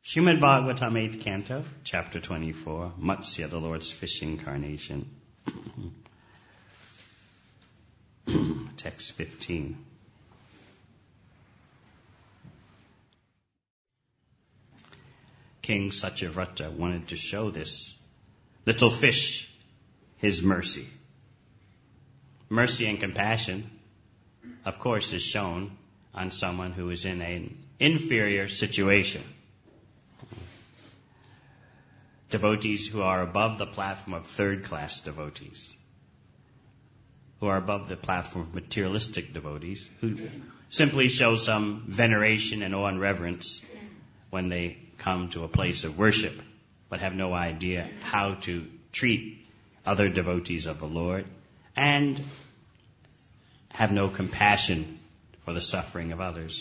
Srimad Bhagavatam 8th Canto, Chapter 24, Matsya, the Lord's Fish Incarnation. Text 15. King Satyavrata wanted to show this little fish his mercy. Mercy and compassion, of course, is shown on someone who is in an inferior situation. Devotees who are above the platform of third-class devotees, who are above the platform of materialistic devotees, who simply show some veneration and awe and reverence when they come to a place of worship, but have no idea how to treat other devotees of the Lord, and have no compassion for the suffering of others.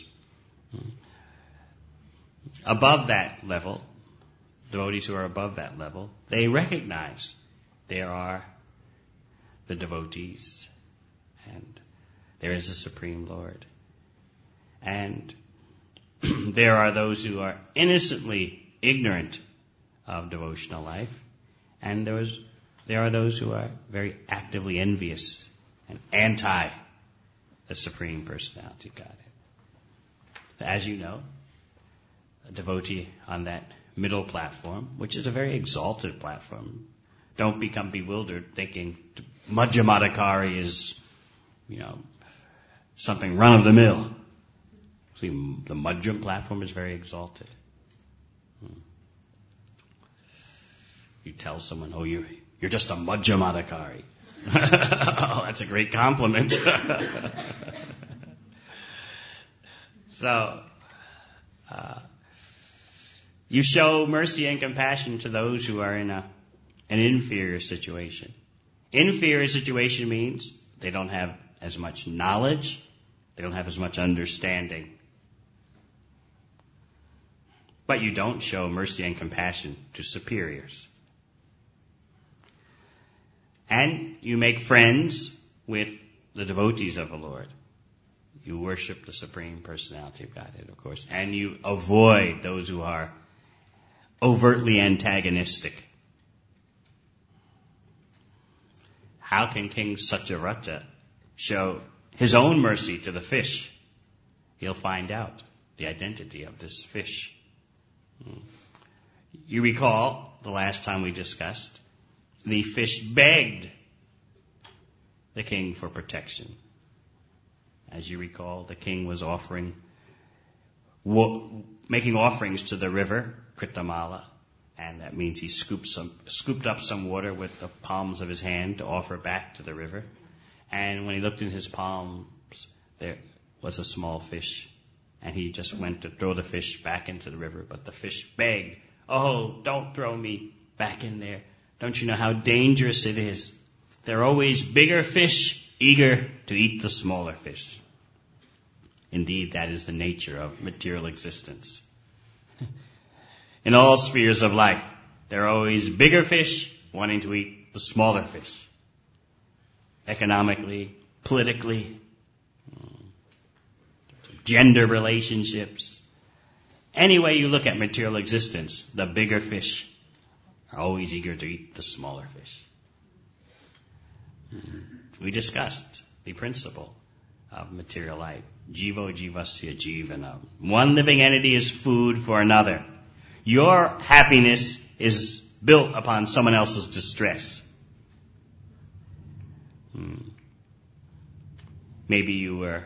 Above that level, devotees who are above that level, they recognize there are the devotees and there is a Supreme Lord. And there are those who are innocently ignorant of devotional life, and there are those who are very actively envious and anti the Supreme Personality of Godhead. As you know, a devotee on that middle platform, which is a very exalted platform. Don't become bewildered thinking Madhyamadikari is, something run-of-the-mill. See, the Madhyam platform is very exalted. You tell someone, oh, you're just a Madhyamadikari. Oh, that's a great compliment. So, you show mercy and compassion to those who are in an inferior situation. Inferior situation means they don't have as much knowledge, they don't have as much understanding. But you don't show mercy and compassion to superiors. And you make friends with the devotees of the Lord. You worship the Supreme Personality of Godhead, of course, and you avoid those who are overtly antagonistic. How can King Satyavrata show his own mercy to the fish? He'll find out the identity of this fish. You recall the last time we discussed, the fish begged the king for protection. As you recall, the king was making offerings to the river Kritamala, and that means he scooped up some water with the palms of his hand to offer back to the river. And when he looked in his palms, there was a small fish, and he just went to throw the fish back into the river, but the fish begged, "Oh, don't throw me back in there. Don't you know how dangerous it is? There are always bigger fish eager to eat the smaller fish." Indeed, that is the nature of material existence. In all spheres of life, there are always bigger fish wanting to eat the smaller fish. Economically, politically, gender relationships. Any way you look at material existence, the bigger fish are always eager to eat the smaller fish. We discussed the principle of material life. Jivo jivasya jivanam. One living entity is food for another. Your happiness is built upon someone else's distress. Maybe you were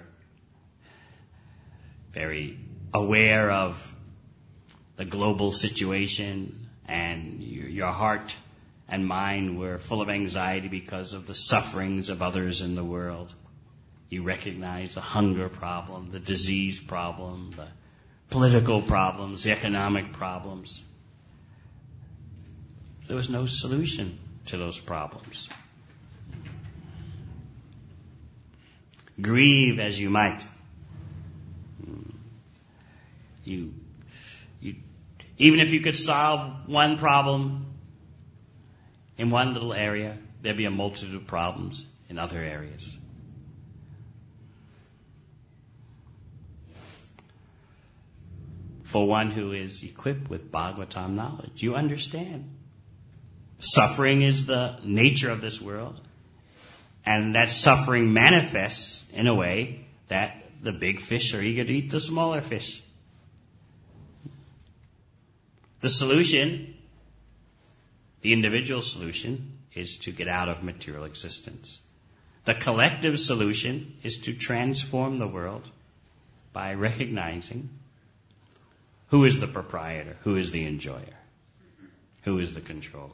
very aware of the global situation, and your heart and mind were full of anxiety because of the sufferings of others in the world. You recognize the hunger problem, the disease problem, the political problems, the economic problems. There was no solution to those problems. Grieve as you might. Even if you could solve one problem in one little area, there'd be a multitude of problems in other areas. for one who is equipped with Bhagavatam knowledge. You understand. Suffering is the nature of this world, and that suffering manifests in a way that the big fish are eager to eat the smaller fish. The solution, the individual solution, is to get out of material existence. The collective solution is to transform the world by recognizing who is the proprietor, who is the enjoyer, who is the controller.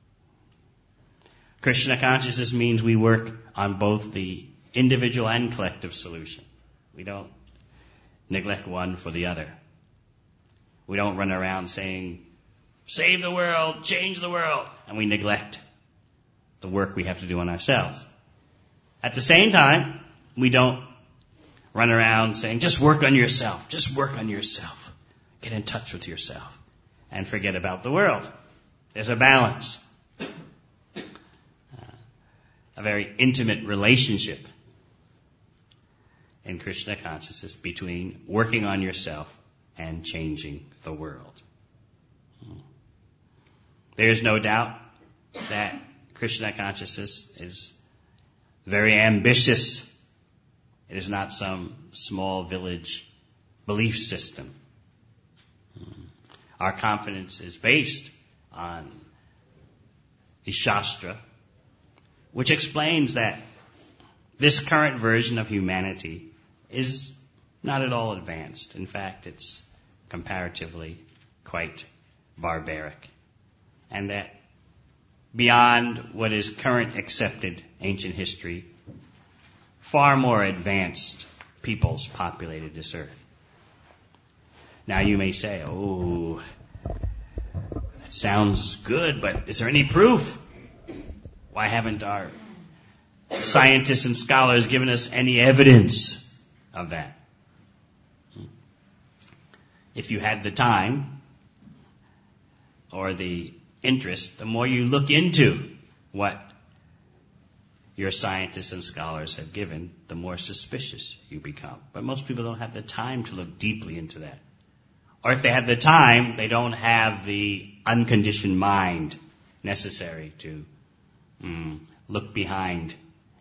Krishna consciousness means we work on both the individual and collective solution. We don't neglect one for the other. We don't run around saying, save the world, change the world, and we neglect the work we have to do on ourselves. At the same time, we don't run around saying, just work on yourself, just work on yourself. Get in touch with yourself and forget about the world. There's a balance. A very intimate relationship in Krishna consciousness between working on yourself and changing the world. There is no doubt that Krishna consciousness is very ambitious. It is not some small village belief system. Our confidence is based on the Shastra, which explains that this current version of humanity is not at all advanced. In fact, it's comparatively quite barbaric. And that beyond what is current accepted ancient history, far more advanced peoples populated this earth. Now you may say, oh, that sounds good, but is there any proof? Why haven't our scientists and scholars given us any evidence of that? If you had the time or the interest, the more you look into what your scientists and scholars have given, the more suspicious you become. But most people don't have the time to look deeply into that. Or if they have the time, they don't have the unconditioned mind necessary to look behind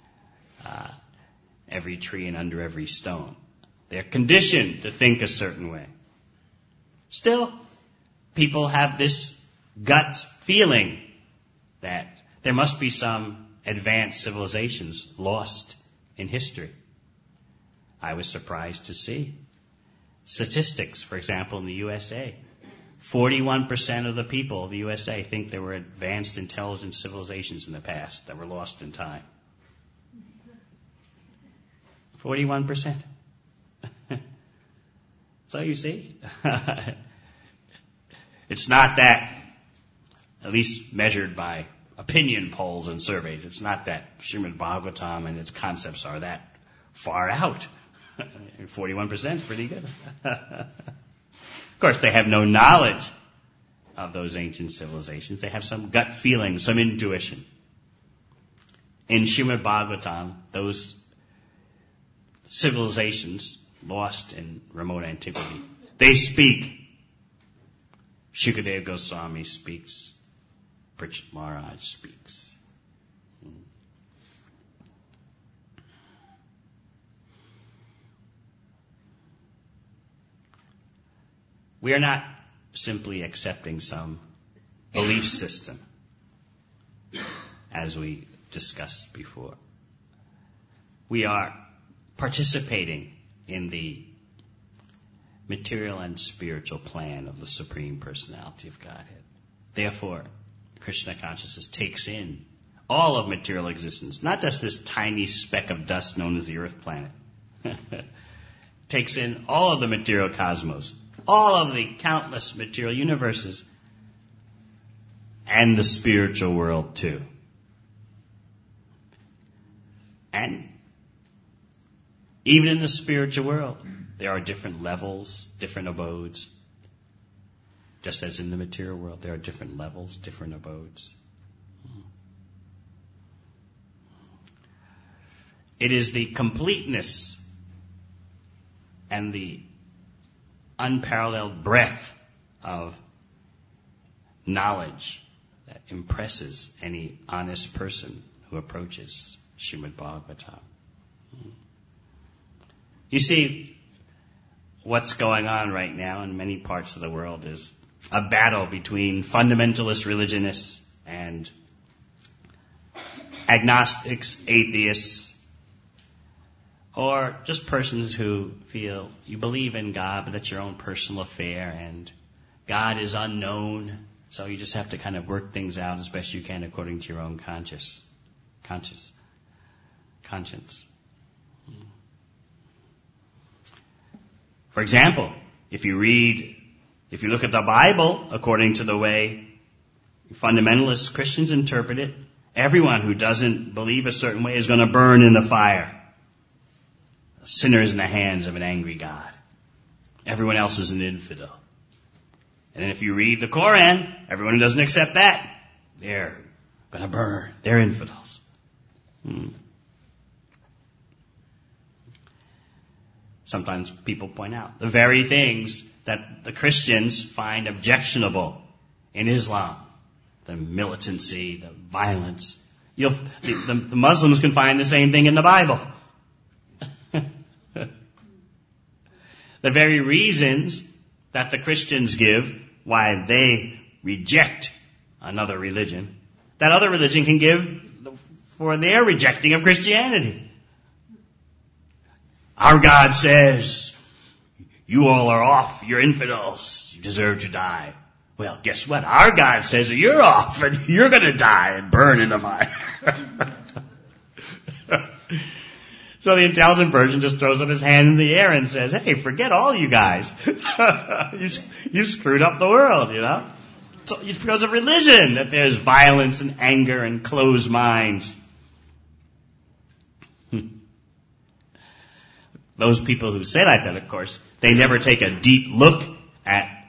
every tree and under every stone. They're conditioned to think a certain way. Still, people have this gut feeling that there must be some advanced civilizations lost in history. I was surprised to see statistics, for example, in the USA. 41% of the people of the USA think there were advanced intelligent civilizations in the past that were lost in time. 41%. So you see, it's not that, at least measured by opinion polls and surveys, it's not that Srimad Bhagavatam and its concepts are that far out. 41% is pretty good. Of course, they have no knowledge of those ancient civilizations. They have some gut feeling, some intuition. In Srimad Bhagavatam, those civilizations lost in remote antiquity, they speak. Shukadeva Goswami speaks. Parikshit Maharaj speaks. We are not simply accepting some belief system, as we discussed before. We are participating in the material and spiritual plan of the Supreme Personality of Godhead. Therefore, Krishna consciousness takes in all of material existence, not just this tiny speck of dust known as the Earth planet. Takes in all of the material cosmos, all of the countless material universes, and the spiritual world too. And even in the spiritual world, there are different levels, different abodes. Just as in the material world, there are different levels, different abodes. It is the completeness and the unparalleled breadth of knowledge that impresses any honest person who approaches Srimad Bhagavatam. You see, what's going on right now in many parts of the world is a battle between fundamentalist religionists and agnostics, atheists, or just persons who feel you believe in God, but that's your own personal affair, and God is unknown, so you just have to kind of work things out as best you can according to your own conscience. For example, if you look at the Bible according to the way fundamentalist Christians interpret it, everyone who doesn't believe a certain way is going to burn in the fire. A sinner is in the hands of an angry God. Everyone else is an infidel. And if you read the Koran, everyone who doesn't accept that, they're going to burn. They're infidels. Sometimes people point out the very things that the Christians find objectionable in Islam, the militancy, the violence. The Muslims can find the same thing in the Bible. The very reasons that the Christians give why they reject another religion, that other religion can give for their rejecting of Christianity. Our God says, you all are off, you're infidels, you deserve to die. Well, guess what? Our God says that you're off and you're going to die and burn in the fire. So the intelligent person just throws up his hand in the air and says, hey, forget all you guys. You screwed up the world, you know. So it's because of religion that there's violence and anger and closed minds. Those people who say like that, of course, they never take a deep look at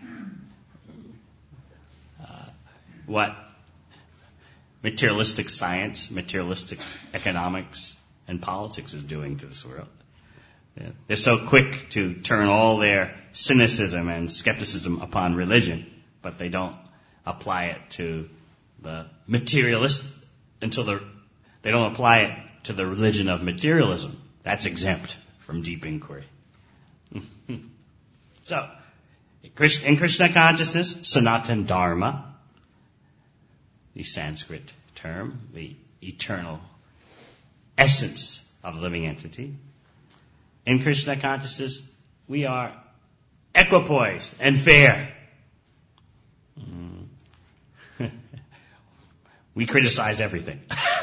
what materialistic science, materialistic economics, and politics is doing to this world. They're so quick to turn all their cynicism and skepticism upon religion, but they don't apply it to the materialist they don't apply it to the religion of materialism. That's exempt from deep inquiry. So, in Krishna consciousness, Sanatana Dharma, the Sanskrit term, the eternal essence of the living entity. In Krishna consciousness, we are equipoise and fair. We criticize everything.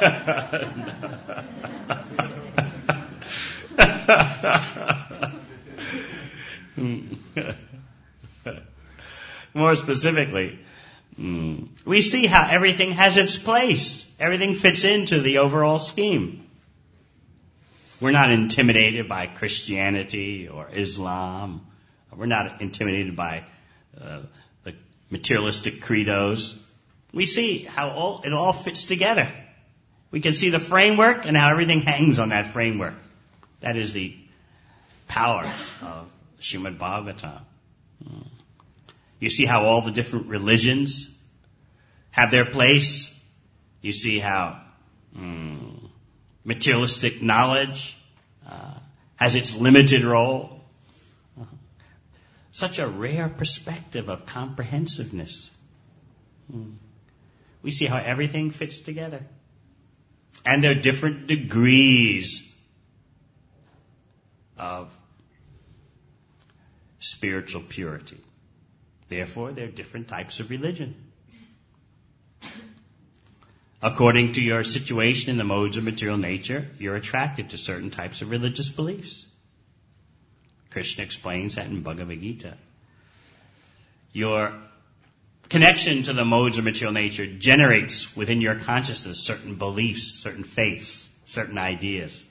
More specifically, we see how everything has its place. Everything fits into the overall scheme. We're not intimidated by Christianity or Islam. We're not intimidated by the materialistic credos. We see how it all fits together. We can see the framework and how everything hangs on that framework. That is the power of Srimad Bhagavatam. You see how all the different religions have their place. You see how materialistic knowledge has its limited role. Such a rare perspective of comprehensiveness. We see how everything fits together. And there are different degrees of spiritual purity. Therefore, there are different types of religion. According to your situation in the modes of material nature, you're attracted to certain types of religious beliefs. Krishna explains that in Bhagavad Gita. Your connection to the modes of material nature generates within your consciousness certain beliefs, certain faiths, certain ideas.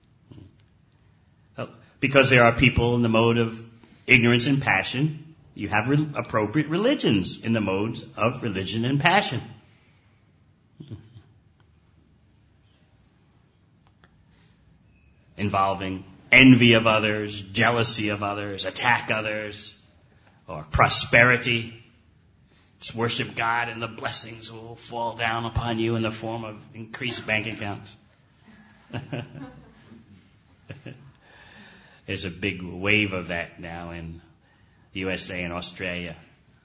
Because there are people in the mode of ignorance and passion, you have appropriate religions in the modes of religion and passion. Involving envy of others, jealousy of others, attack others, or prosperity. Just worship God and the blessings will fall down upon you in the form of increased bank accounts. There's a big wave of that now in the USA and Australia.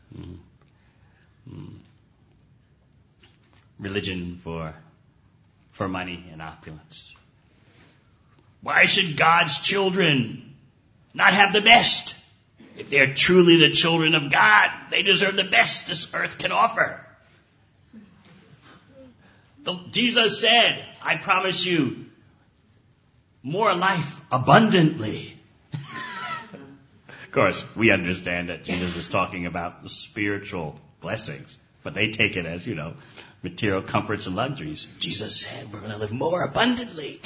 Religion for money and opulence. Why should God's children not have the best? If they're truly the children of God, they deserve the best this earth can offer. Jesus said, I promise you more life abundantly. Of course, we understand that Jesus is talking about the spiritual blessings, but they take it as, material comforts and luxuries. Jesus said we're going to live more abundantly.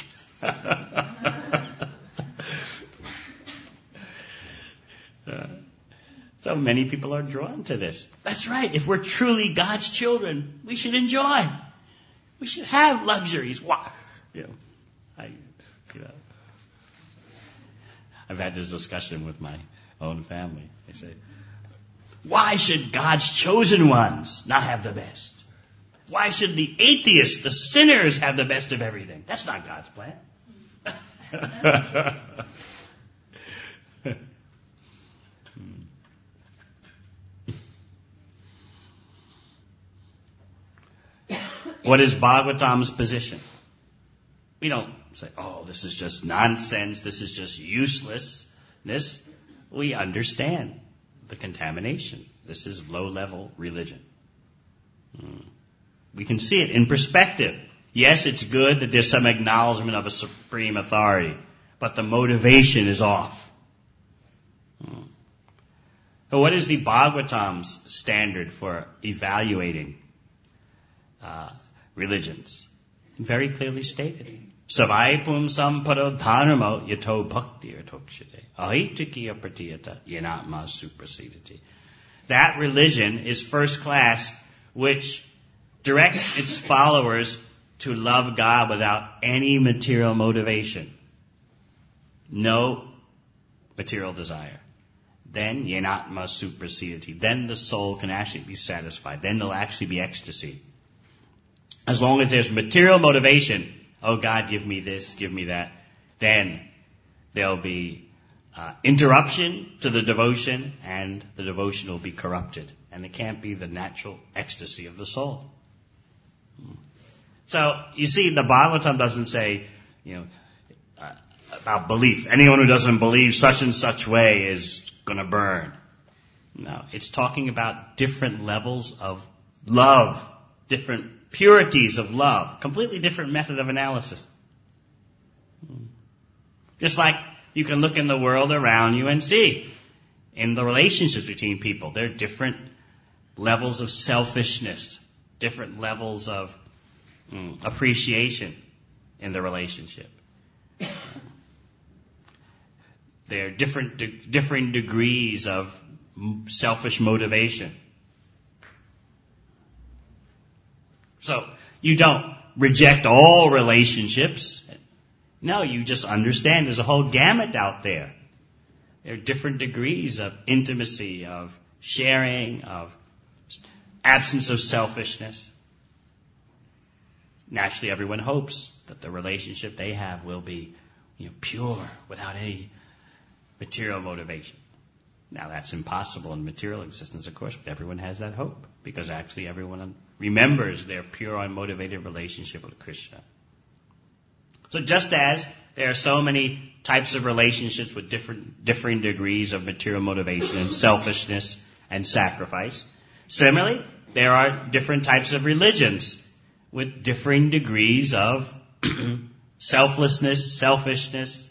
So many people are drawn to this. That's right. If we're truly God's children, we should enjoy. We should have luxuries. Why? I've had this discussion with my own family. They say, why should God's chosen ones not have the best? Why should the atheists, the sinners, have the best of everything? That's not God's plan. What is Bhagavatam's position? We don't say, this is just nonsense, this is just uselessness. We understand the contamination. This is low-level religion. We can see it in perspective. Yes, it's good that there's some acknowledgement of a supreme authority, but the motivation is off. So what is the Bhagavatam's standard for evaluating religions? Very clearly stated. Savaipum samparo dharmo yato bhakti yatokshite ahitikiya pratiyata yanatma suprasidati. That religion is first class, which directs its followers to love God without any material motivation. No material desire. Then yanatma suprasidati. Then the soul can actually be satisfied. Then there'll actually be ecstasy. As long as there's material motivation, God, give me this, give me that, then there'll be interruption to the devotion, and the devotion will be corrupted. And it can't be the natural ecstasy of the soul. So, you see, the Bhagavatam doesn't say, about belief. Anyone who doesn't believe such and such way is going to burn. No, it's talking about different levels of love, different purities of love, completely different method of analysis. Just like you can look in the world around you and see in the relationships between people, there are different levels of selfishness, different levels of appreciation in the relationship. There are differing degrees of selfish motivation. So, you don't reject all relationships. No, you just understand there's a whole gamut out there. There are different degrees of intimacy, of sharing, of absence of selfishness. Naturally, everyone hopes that the relationship they have will be, pure, without any material motivation. Now, that's impossible in material existence, of course, but everyone has that hope, because actually everyone remembers their pure, unmotivated relationship with Krishna. So just as there are so many types of relationships with differing degrees of material motivation and selfishness and sacrifice, similarly, there are different types of religions with differing degrees of selflessness, selfishness.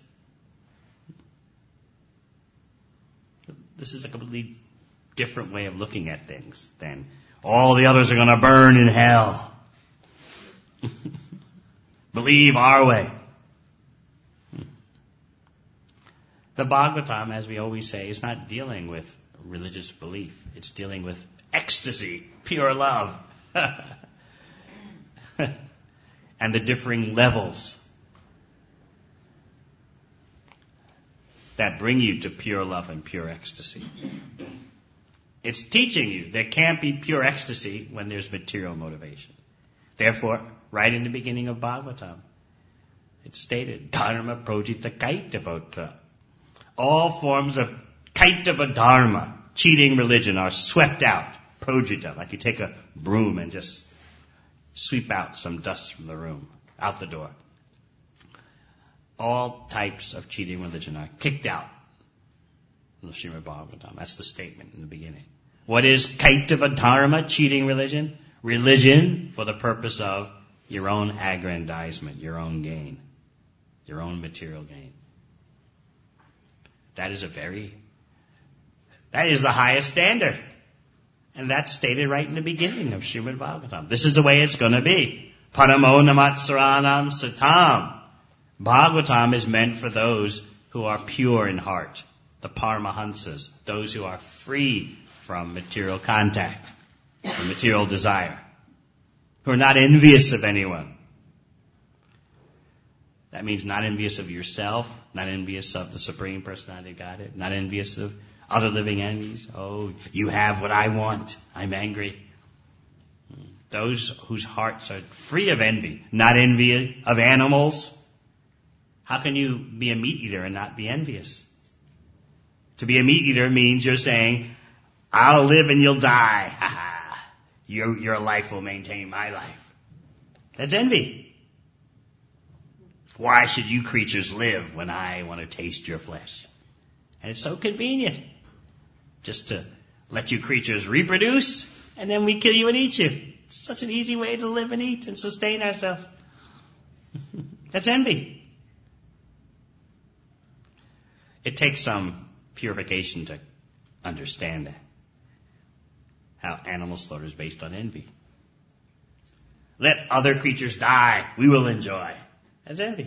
This is a completely different way of looking at things than all the others are going to burn in hell. Believe our way. The Bhagavatam, as we always say, is not dealing with religious belief. It's dealing with ecstasy, pure love, and the differing levels that bring you to pure love and pure ecstasy. It's teaching you there can't be pure ecstasy when there's material motivation. Therefore, right in the beginning of Bhagavatam, it's stated, dharma projita kaitavota. All forms of kaitava dharma, cheating religion, are swept out. Projita, like you take a broom and just sweep out some dust from the room, out the door. All types of cheating religion are kicked out from the Srimad Bhagavatam. That's the statement in the beginning. What is kaitava dharma, cheating religion? Religion for the purpose of your own aggrandizement, your own gain, your own material gain. That is the highest standard. And that's stated right in the beginning of Srimad Bhagavatam. This is the way it's going to be. Paramo namatsaranam satam. Bhagavatam is meant for those who are pure in heart, the Paramahansas, those who are free from material contact, from material desire, who are not envious of anyone. That means not envious of yourself, not envious of the Supreme Personality of Godhead, not envious of other living entities. Oh, you have what I want. I'm angry. Those whose hearts are free of envy, not envy of animals. How can you be a meat eater and not be envious? To be a meat eater means you're saying, I'll live and you'll die. Ha ha. Your life will maintain my life. That's envy. Why should you creatures live when I want to taste your flesh? And it's so convenient just to let you creatures reproduce, and then we kill you and eat you. It's such an easy way to live and eat and sustain ourselves. That's envy. It takes some purification to understand that. How animal slaughter is based on envy. Let other creatures die, we will enjoy. That's envy.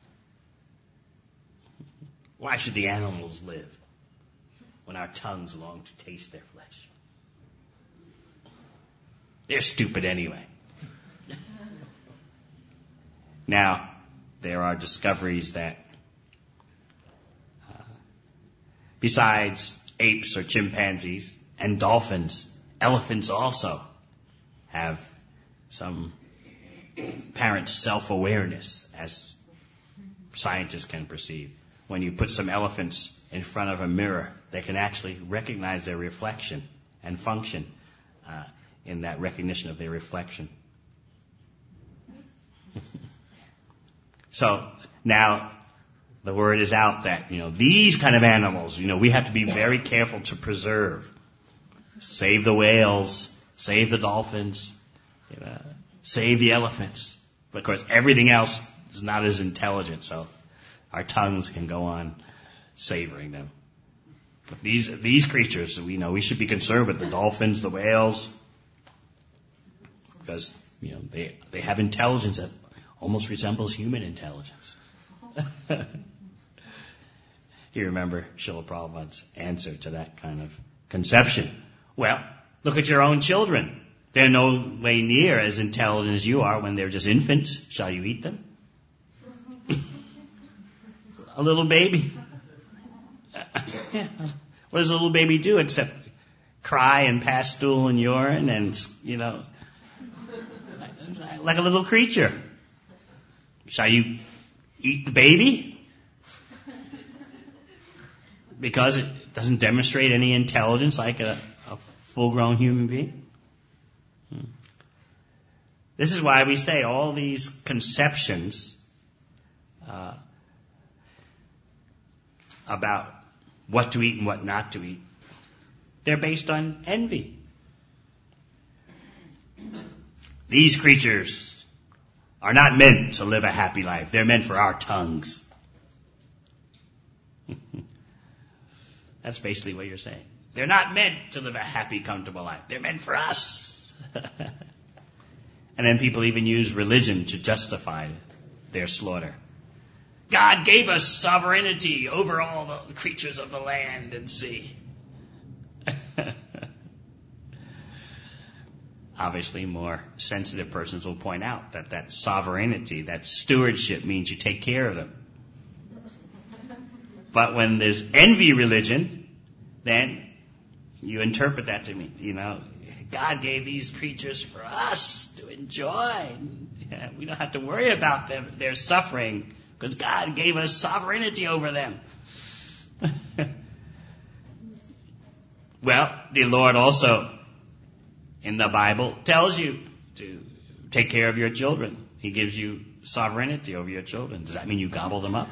Why should the animals live when our tongues long to taste their flesh? They're stupid anyway. Now, there are discoveries that besides apes or chimpanzees and dolphins, elephants also have some apparent self-awareness, as scientists can perceive. When you put some elephants in front of a mirror, they can actually recognize their reflection and function in that recognition of their reflection. So now the word is out that, these kind of animals, we have to be very careful to preserve. Save the whales, save the dolphins, save the elephants. But of course, everything else is not as intelligent, so our tongues can go on savoring them. But these creatures, we should be concerned with the dolphins, the whales, because they have intelligence that almost resembles human intelligence. You remember Srila Prabhupada's answer to that kind of conception. Well, look at your own children. They're no way near as intelligent as you are when they're just infants. Shall you eat them? A little baby. Yeah. What does a little baby do except cry and pass stool and urine and, like a little creature? Shall you eat the baby? Because it doesn't demonstrate any intelligence like a full-grown human being? This is why we say all these conceptions about what to eat and what not to eat, they're based on envy. These creatures are not meant to live a happy life. They're meant for our tongues. That's basically what you're saying. They're not meant to live a happy, comfortable life. They're meant for us. And then people even use religion to justify their slaughter. God gave us sovereignty over all the creatures of the land and sea. Obviously, more sensitive persons will point out that sovereignty, that stewardship means you take care of them. But when there's envy religion, then, You interpret that to me, God gave these creatures for us to enjoy. Yeah, we don't have to worry about their suffering because God gave us sovereignty over them. Well, the Lord also in the Bible tells you to take care of your children. He gives you sovereignty over your children. Does that mean you gobble them up?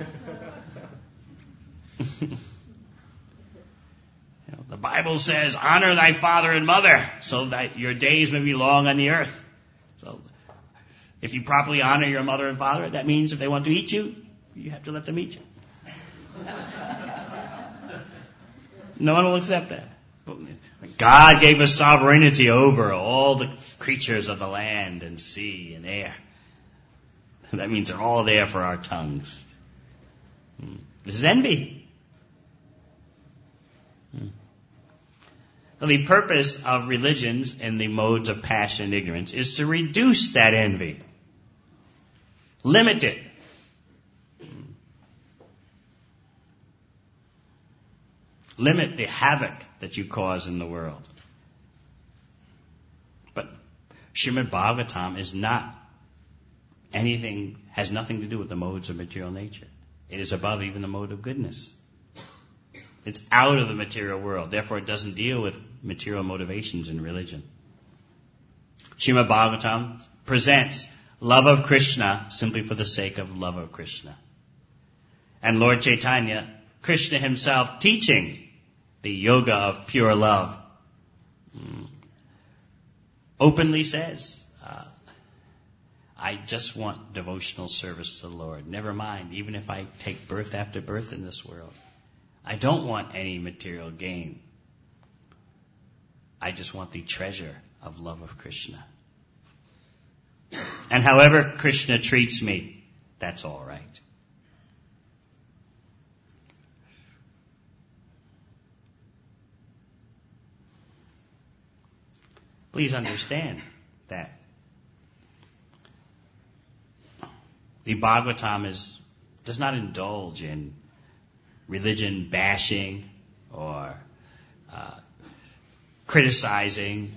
The Bible says, honor thy father and mother so that your days may be long on the earth. So if you properly honor your mother and father, that means if they want to eat you, you have to let them eat you. No one will accept that. God gave us sovereignty over all the creatures of the land and sea and air. That means they're all there for our tongues. This is envy. The purpose of religions and the modes of passion and ignorance is to reduce that envy. Limit it. Limit the havoc that you cause in the world. But Srimad Bhagavatam is not has nothing to do with the modes of material nature. It is above even the mode of goodness. It's out of the material world. Therefore, it doesn't deal with material motivations in religion. Srimad Bhagavatam presents love of Krishna simply for the sake of love of Krishna. And Lord Chaitanya, Krishna himself teaching the yoga of pure love, openly says, I just want devotional service to the Lord. Never mind, even if I take birth after birth in this world. I don't want any material gain. I just want the treasure of love of Krishna. And however Krishna treats me, that's all right. Please understand that the Bhagavatam does not indulge in religion bashing or criticizing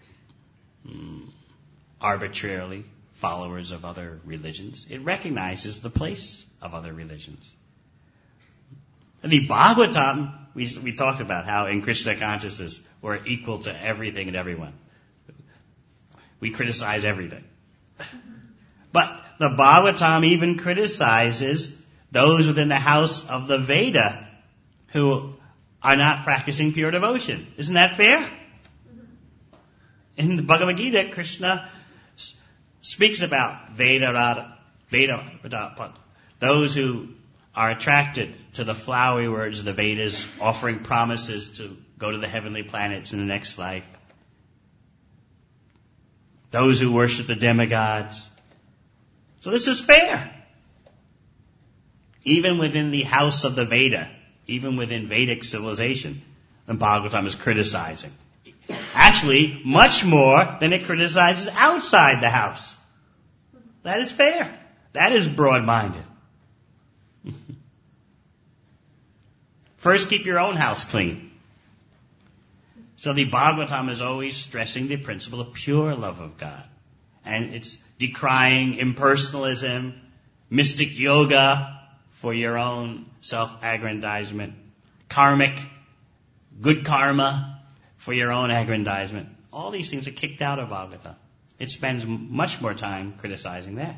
arbitrarily followers of other religions. It recognizes the place of other religions. The Bhagavatam, we talked about how in Krishna consciousness we're equal to everything and everyone. We criticize everything. But the Bhagavatam even criticizes those within the house of the Veda who are not practicing pure devotion. Isn't that fair? In the Bhagavad Gita, Krishna speaks about Veda, those who are attracted to the flowery words of the Vedas, offering promises to go to the heavenly planets in the next life. Those who worship the demigods. So this is fair. Even within the house of the Veda, even within Vedic civilization, the Bhagavatam is criticizing. Actually, much more than it criticizes outside the house. That is fair. That is broad-minded. First, keep your own house clean. So the Bhagavatam is always stressing the principle of pure love of God. And it's decrying impersonalism, mystic yoga for your own self-aggrandizement, karmic, good karma for your own aggrandizement. All these things are kicked out of Bhagavatam. It spends much more time criticizing that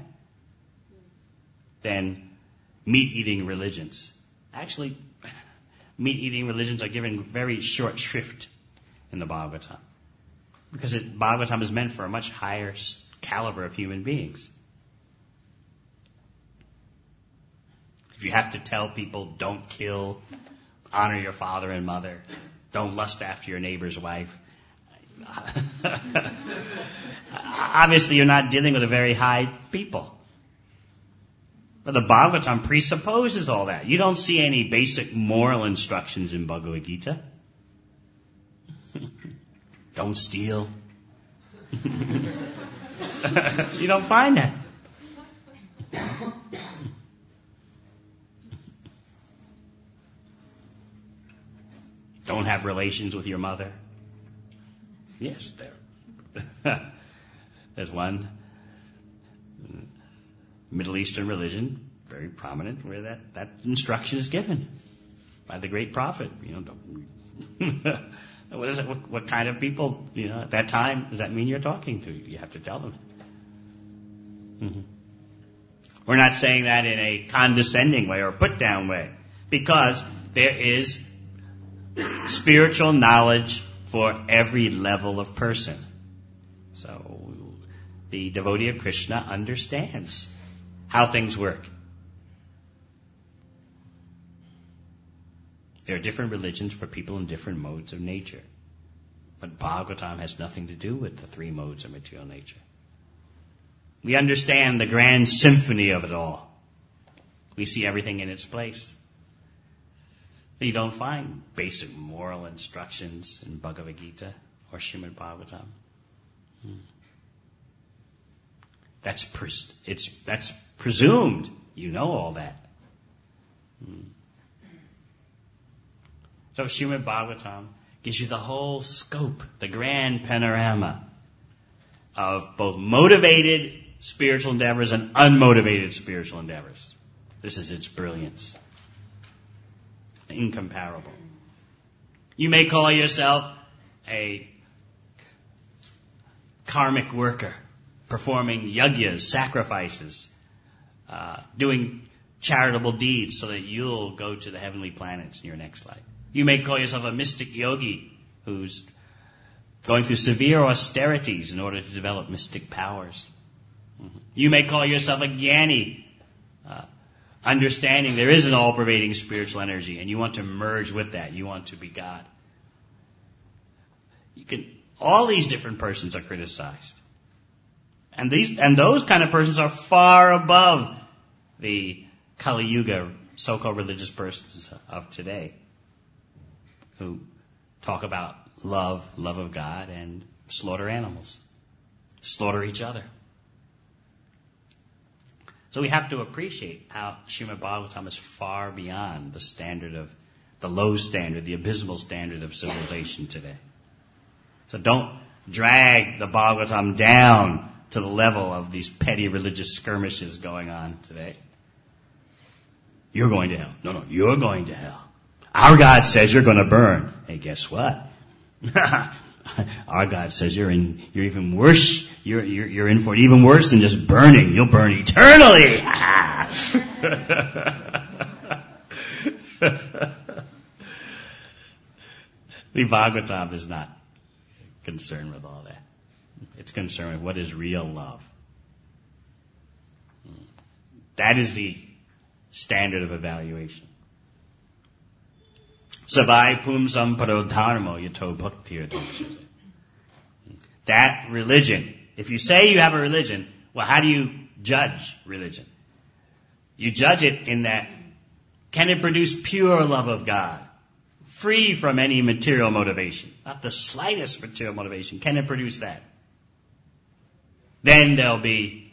than meat-eating religions. Actually, meat-eating religions are given very short shrift in the Bhagavatam. Because Bhagavatam is meant for a much higher caliber of human beings. If you have to tell people, don't kill, honor your father and mother, don't lust after your neighbor's wife, obviously you're not dealing with a very high people. But the Bhagavatam presupposes all that. You don't see any basic moral instructions in Bhagavad Gita. Don't steal. You don't find that. Don't have relations with your mother. Yes, there. There's one Middle Eastern religion, very prominent, where that instruction is given by the great prophet. What is it? What kind of people, at that time, does that mean you're talking to? You have to tell them. Mm-hmm. We're not saying that in a condescending way or put down way, because there is spiritual knowledge for every level of person. So the devotee of Krishna understands how things work. There are different religions for people in different modes of nature. But Bhagavatam has nothing to do with the three modes of material nature. We understand the grand symphony of it all. We see everything in its place. You don't find basic moral instructions in Bhagavad Gita or Srimad Bhagavatam. That's presumed. You know all that. So Srimad Bhagavatam gives you the whole scope, the grand panorama of both motivated spiritual endeavors and unmotivated spiritual endeavors. This is its brilliance. Incomparable. You may call yourself a karmic worker, performing yajnas, sacrifices, doing charitable deeds so that you'll go to the heavenly planets in your next life. You may call yourself a mystic yogi who's going through severe austerities in order to develop mystic powers. You may call yourself a jnani, understanding there is an all-pervading spiritual energy, and you want to merge with that. You want to be God. All these different persons are criticized. And those kind of persons are far above the Kali Yuga so-called religious persons of today, who talk about love of God, and slaughter animals, slaughter each other. So we have to appreciate how Srimad Bhagavatam is far beyond the low standard, the abysmal standard of civilization today. So don't drag the Bhagavatam down to the level of these petty religious skirmishes going on today. You're going to hell. No, you're going to hell. Our God says you're going to burn. Hey, guess what? Our God says you're even worse. You're in for it even worse than just burning. You'll burn eternally. The Bhagavatam is not concerned with all that. It's concerned with what is real love. That is the standard of evaluation. Savai pumsam parodharmo yato bhaktir dhamsute. That religion, if you say you have a religion, well, how do you judge religion? You judge it in that, can it produce pure love of God, free from any material motivation, not the slightest material motivation? Can it produce that? Then there'll be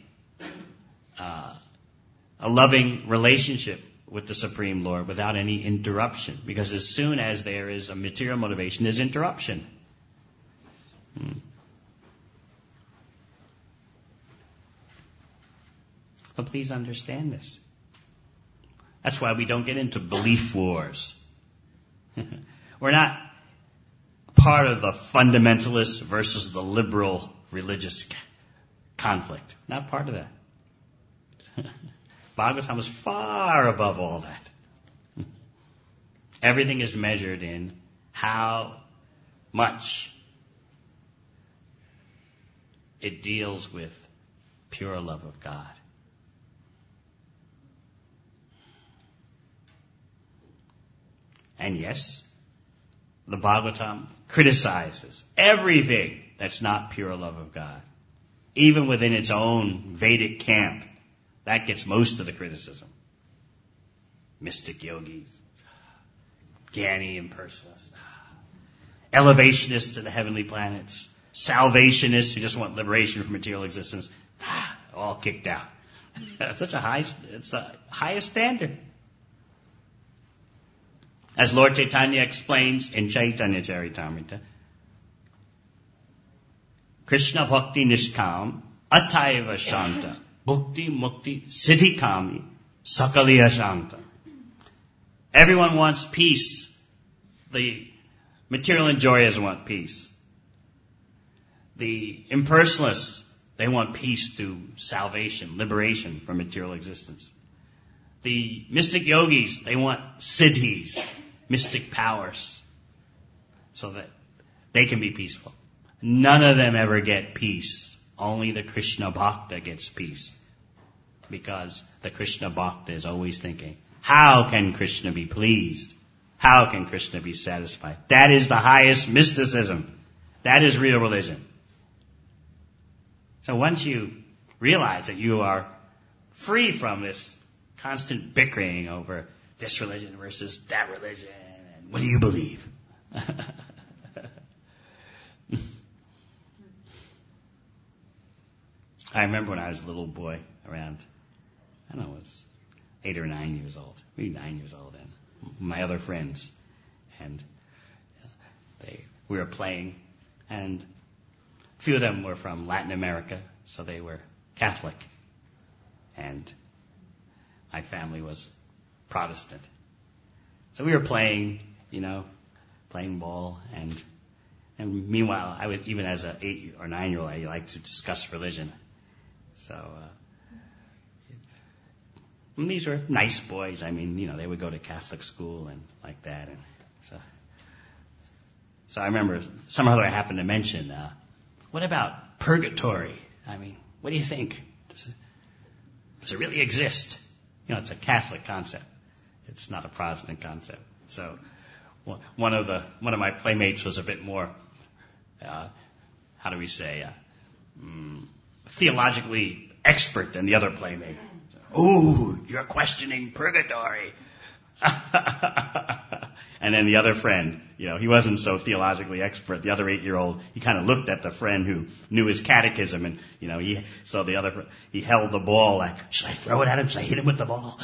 a loving relationship with the Supreme Lord without any interruption. Because as soon as there is a material motivation, there's interruption. But please understand this. That's why we don't get into belief wars. We're not part of the fundamentalist versus the liberal religious conflict. Not part of that. Bhagavatam is far above all that. Everything is measured in how much it deals with pure love of God. And yes, the Bhagavatam criticizes everything that's not pure love of God. Even within its own Vedic camp, that gets most of the criticism. Mystic yogis, Jnani impersonalists, elevationists to the heavenly planets, salvationists who just want liberation from material existence, all kicked out. It's the highest standard. As Lord Chaitanya explains in Chaitanya Charitamrita, Krishna Bhakti Nishkam, Ataiva Shanta, Bhukti Mukti Siddhi Kami, Sakaliya Shanta. Everyone wants peace. The material enjoyers want peace. The impersonalists, they want peace through salvation, liberation from material existence. The mystic yogis, they want siddhis, mystic powers, so that they can be peaceful. None of them ever get peace. Only the Krishna Bhakta gets peace. Because the Krishna Bhakta is always thinking, how can Krishna be pleased? How can Krishna be satisfied? That is the highest mysticism. That is real religion. So once you realize that you are free from this constant bickering over this religion versus that religion, and what do you believe? I remember when I was a little boy, around, I don't know, it was 8 or 9 years old, maybe 9 years old, and my other friends, and we were playing, and a few of them were from Latin America, so they were Catholic, and my family was Protestant. So we were playing, playing ball, and meanwhile, I would, even as an 8 or 9 year old, I liked to discuss religion. So, and these were nice boys. I mean, they would go to Catholic school and like that. And so I remember somehow I happened to mention, what about purgatory? I mean, what do you think? Does it really exist? It's a Catholic concept. It's not a Protestant concept. So one of my playmates was a bit more, theologically expert than the other playmate. Ooh, you're questioning purgatory. And then the other friend, he wasn't so theologically expert. The other 8-year-old, he kind of looked at the friend who knew his catechism, and he held the ball like, should I throw it at him? Should I hit him with the ball?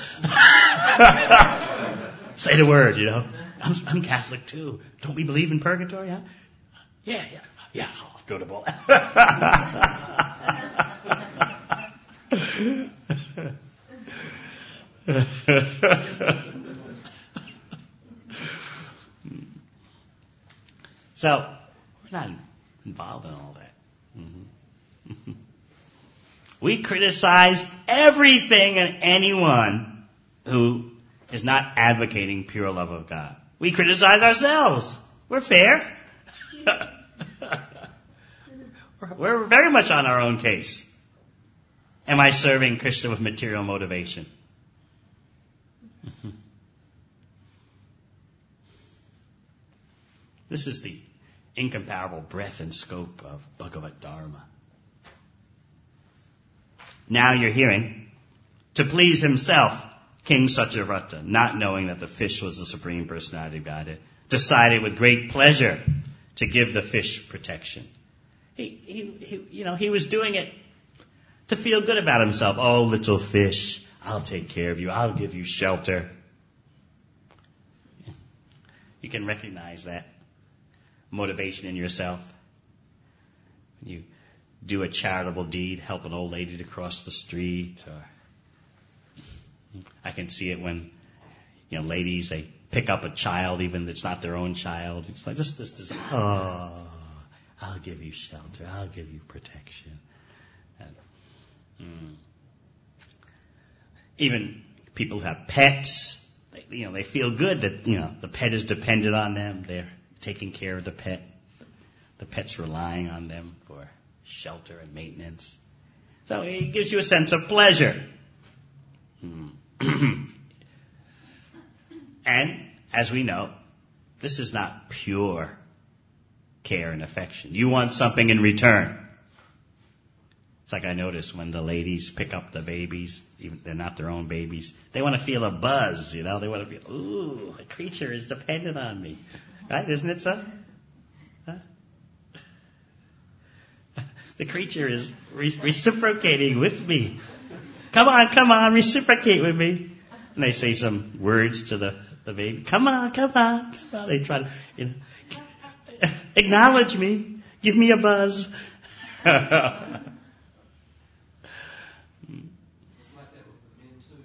Say the word, I'm Catholic too. Don't we believe in purgatory? Huh? Yeah. I'll throw the ball. So, we're not involved in all that. Mm-hmm. We criticize everything and anyone who is not advocating pure love of God. We criticize ourselves. We're fair. We're very much on our own case. Am I serving Krishna with material motivation? Mm-hmm. This is the incomparable breadth and scope of Bhagavad Dharma. Now you're hearing, to please himself, King Satyavrata, not knowing that the fish was the Supreme Personality of Godhead, decided with great pleasure to give the fish protection. He was doing it to feel good about himself. Oh, little fish, I'll take care of you. I'll give you shelter. You can recognize that motivation in yourself. When you do a charitable deed, help an old lady to cross the street, or I can see it when, ladies, they pick up a child, even if it's not their own child. It's like this, oh, I'll give you shelter. I'll give you protection. Even people who have pets, they feel good that, the pet is dependent on them. They're taking care of the pet. The pet's relying on them for shelter and maintenance. So it gives you a sense of pleasure. And, as we know, this is not pure care and affection. You want something in return. It's like I noticed when the ladies pick up the babies, even they're not their own babies, they want to feel a buzz, They want to feel, ooh, a creature is dependent on me. Right? Isn't it so? Huh? The creature is reciprocating with me. Come on, reciprocate with me. And they say some words to the baby. Come on. They try to, acknowledge me. Give me a buzz. like that with the men too.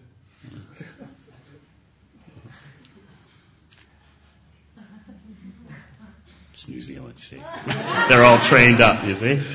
It's New Zealand, you see. They're all trained up, you see.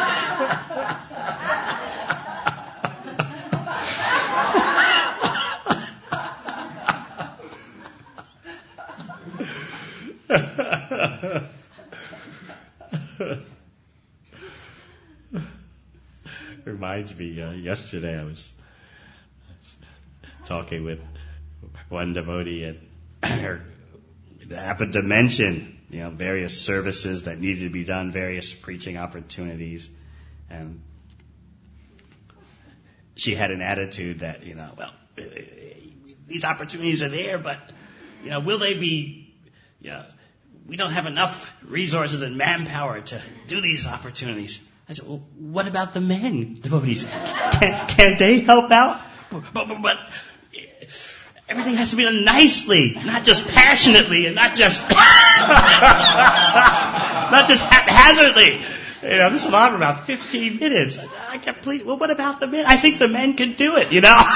Reminds me, yesterday I was talking with one devotee and happened to mention, various services that needed to be done, various preaching opportunities, and she had an attitude that, these opportunities are there, but, will they be, we don't have enough resources and manpower to do these opportunities. I said, well, what about the men, devotees? Can't they help out? But everything has to be done nicely, not just passionately, and not just haphazardly. This went on for about 15 minutes. I kept pleading, well, what about the men? I think the men can do it,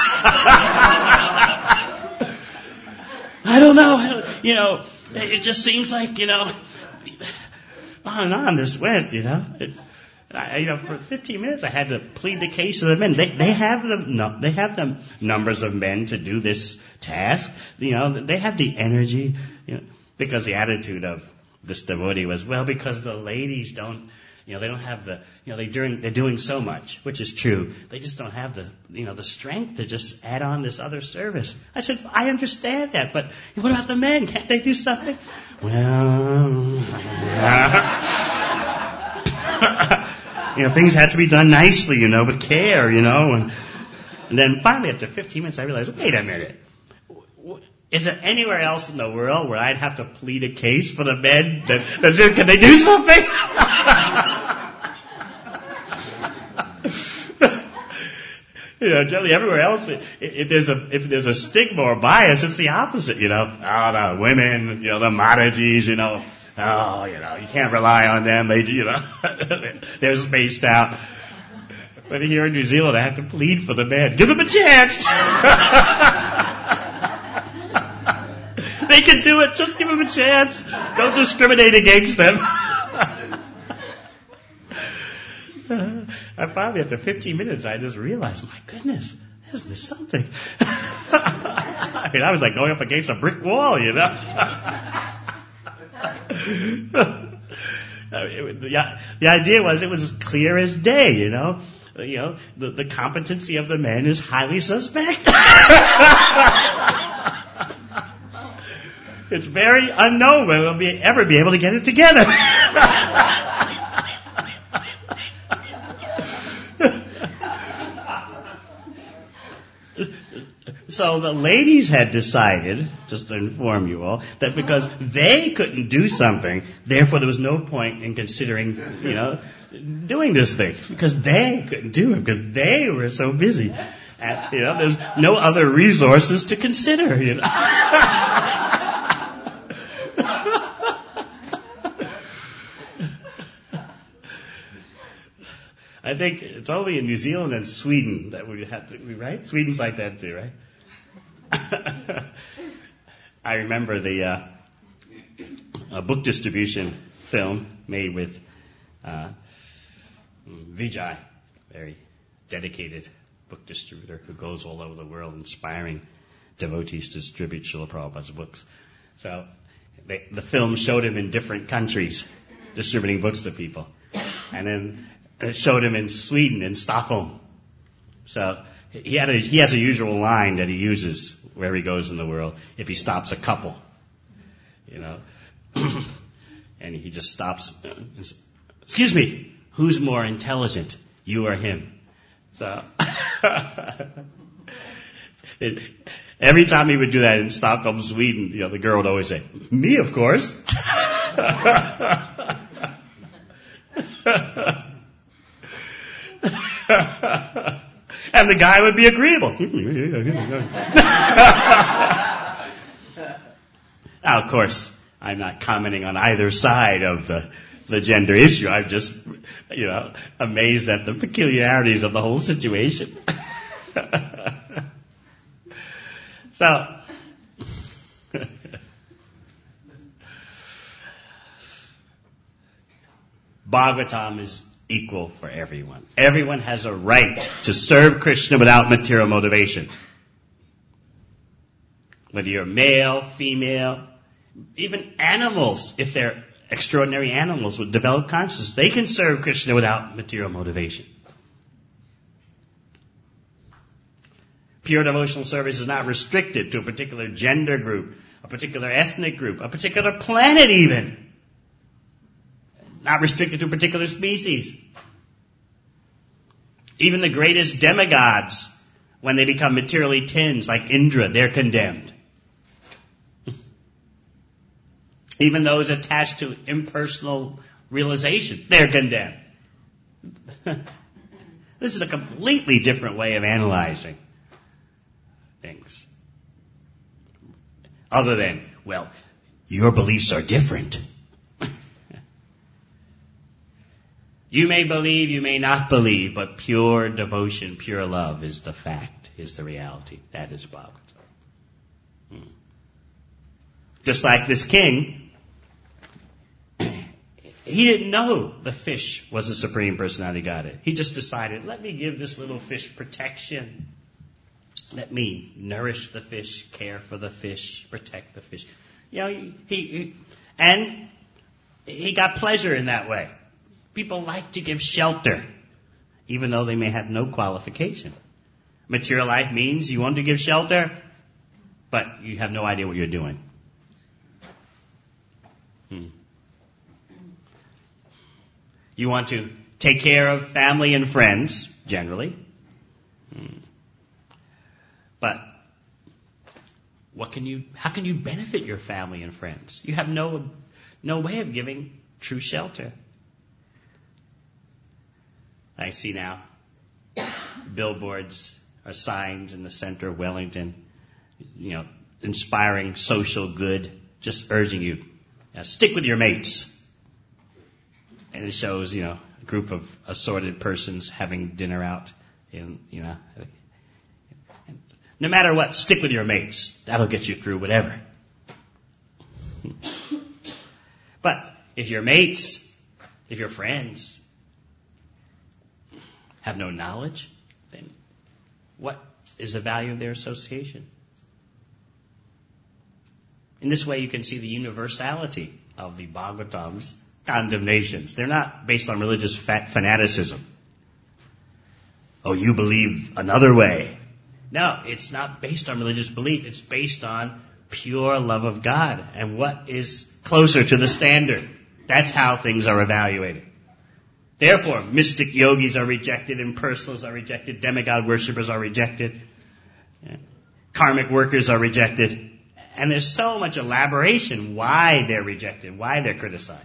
I don't know, it just seems like, on and on this went, for 15 minutes I had to plead the case of the men. They have the numbers of men to do this task. They have the energy, because the attitude of this devotee was, well, because the ladies don't, they don't have the, they're doing so much, which is true. They just don't have the, the strength to just add on this other service. I said, I understand that, but what about the men? Can't they do something? Well, things had to be done nicely, with care, and then finally after 15 minutes I realized, wait a minute. Is there anywhere else in the world where I'd have to plead a case for the men? Can they do something? Generally everywhere else, if there's a stigma or bias, it's the opposite, Oh, the women, the Matajis, you can't rely on them. They, they're spaced out. But here in New Zealand, I have to plead for the men. Give them a chance. They can do it. Just give them a chance. Don't discriminate against them. I finally, after 15 minutes, I just realized, my goodness, there's something. I was like going up against a brick wall, The idea was it was as clear as day, the competency of the men is highly suspect. It's very unknown whether they'll ever be able to get it together. So the ladies had decided, just to inform you all, that because they couldn't do something, therefore there was no point in considering, doing this thing. Because they couldn't do it, because they were so busy. And, there's no other resources to consider, I think it's only in New Zealand and Sweden that we have to, right? Sweden's like that too, right? I remember the book distribution film made with Vijay, very dedicated book distributor who goes all over the world inspiring devotees to distribute Srila Prabhupada's books. So the film showed him in different countries distributing books to people. And then it showed him in Sweden, in Stockholm. So he has a usual line that he uses wherever he goes in the world if he stops a couple, and he just stops. Excuse me, who's more intelligent, you or him? So every time he would do that in Stockholm, Sweden, the girl would always say, "Me, of course." And the guy would be agreeable. Now, of course, I'm not commenting on either side of the the gender issue. I'm just, amazed at the peculiarities of the whole situation. So, Bhagavatam is equal for everyone. Everyone has a right to serve Krishna without material motivation. Whether you're male, female, even animals, if they're extraordinary animals with developed consciousness, they can serve Krishna without material motivation. Pure devotional service is not restricted to a particular gender group, a particular ethnic group, a particular planet even. Not restricted to a particular species. Even the greatest demigods, when they become materially tinged, like Indra, they're condemned. Even those attached to impersonal realization, they're condemned. This is a completely different way of analyzing things. Other than, well, your beliefs are different. You may believe, you may not believe, but pure devotion, pure love is the fact, is the reality. That is Bhagavatam. Just like this king, he didn't know the fish was the Supreme Personality Godhead. He just decided, let me give this little fish protection. Let me nourish the fish, care for the fish, protect the fish. He got pleasure in that way. People like to give shelter, even though they may have no qualification. Material life means you want to give shelter, but you have no idea what you're doing. You want to take care of family and friends, generally. But how can you benefit your family and friends? You have no way of giving true shelter. I see now billboards or signs in the center of Wellington, inspiring social good, just urging you, stick with your mates. And it shows, a group of assorted persons having dinner out no matter what, stick with your mates. That'll get you through whatever. But if your mates, if your friends have no knowledge, then what is the value of their association? In this way, you can see the universality of the Bhagavatam's condemnations. They're not based on religious fanaticism. Oh, you believe another way. No, it's not based on religious belief. It's based on pure love of God and what is closer to the standard. That's how things are evaluated. Therefore, mystic yogis are rejected, impersonalists are rejected, demigod worshippers are rejected, karmic workers are rejected. And there's so much elaboration why they're rejected, why they're criticized.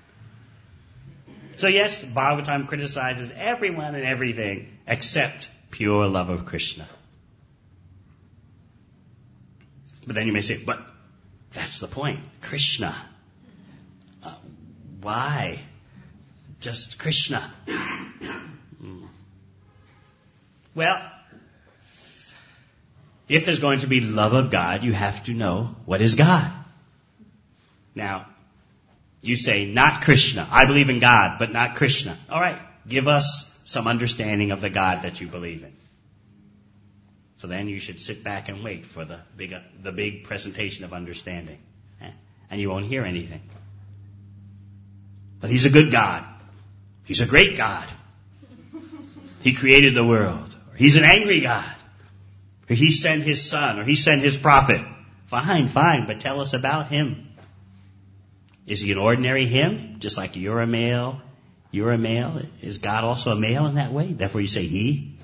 So yes, Bhagavatam criticizes everyone and everything except pure love of Krishna. But then you may say, but that's the point. Krishna. Why? Just Krishna. Well, if there's going to be love of God, you have to know what is God. Now, you say, not Krishna. I believe in God, but not Krishna. All right, give us some understanding of the God that you believe in. So then you should sit back and wait for the big presentation of understanding. And you won't hear anything. But He's a good God. He's a great God. He created the world. Or He's an angry God. Or He sent His Son. Or He sent His prophet. Fine, but tell us about Him. Is He an ordinary Him? Just like you're a male. Is God also a male in that way? Therefore you say He?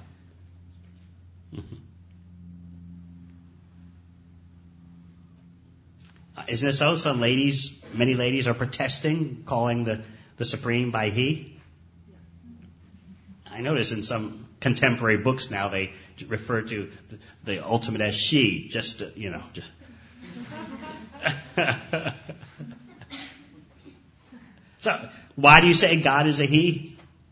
Isn't it so? Many ladies are protesting, calling the Supreme by He. I notice in some contemporary books now they refer to the ultimate as she, just. So Why do you say God is a he?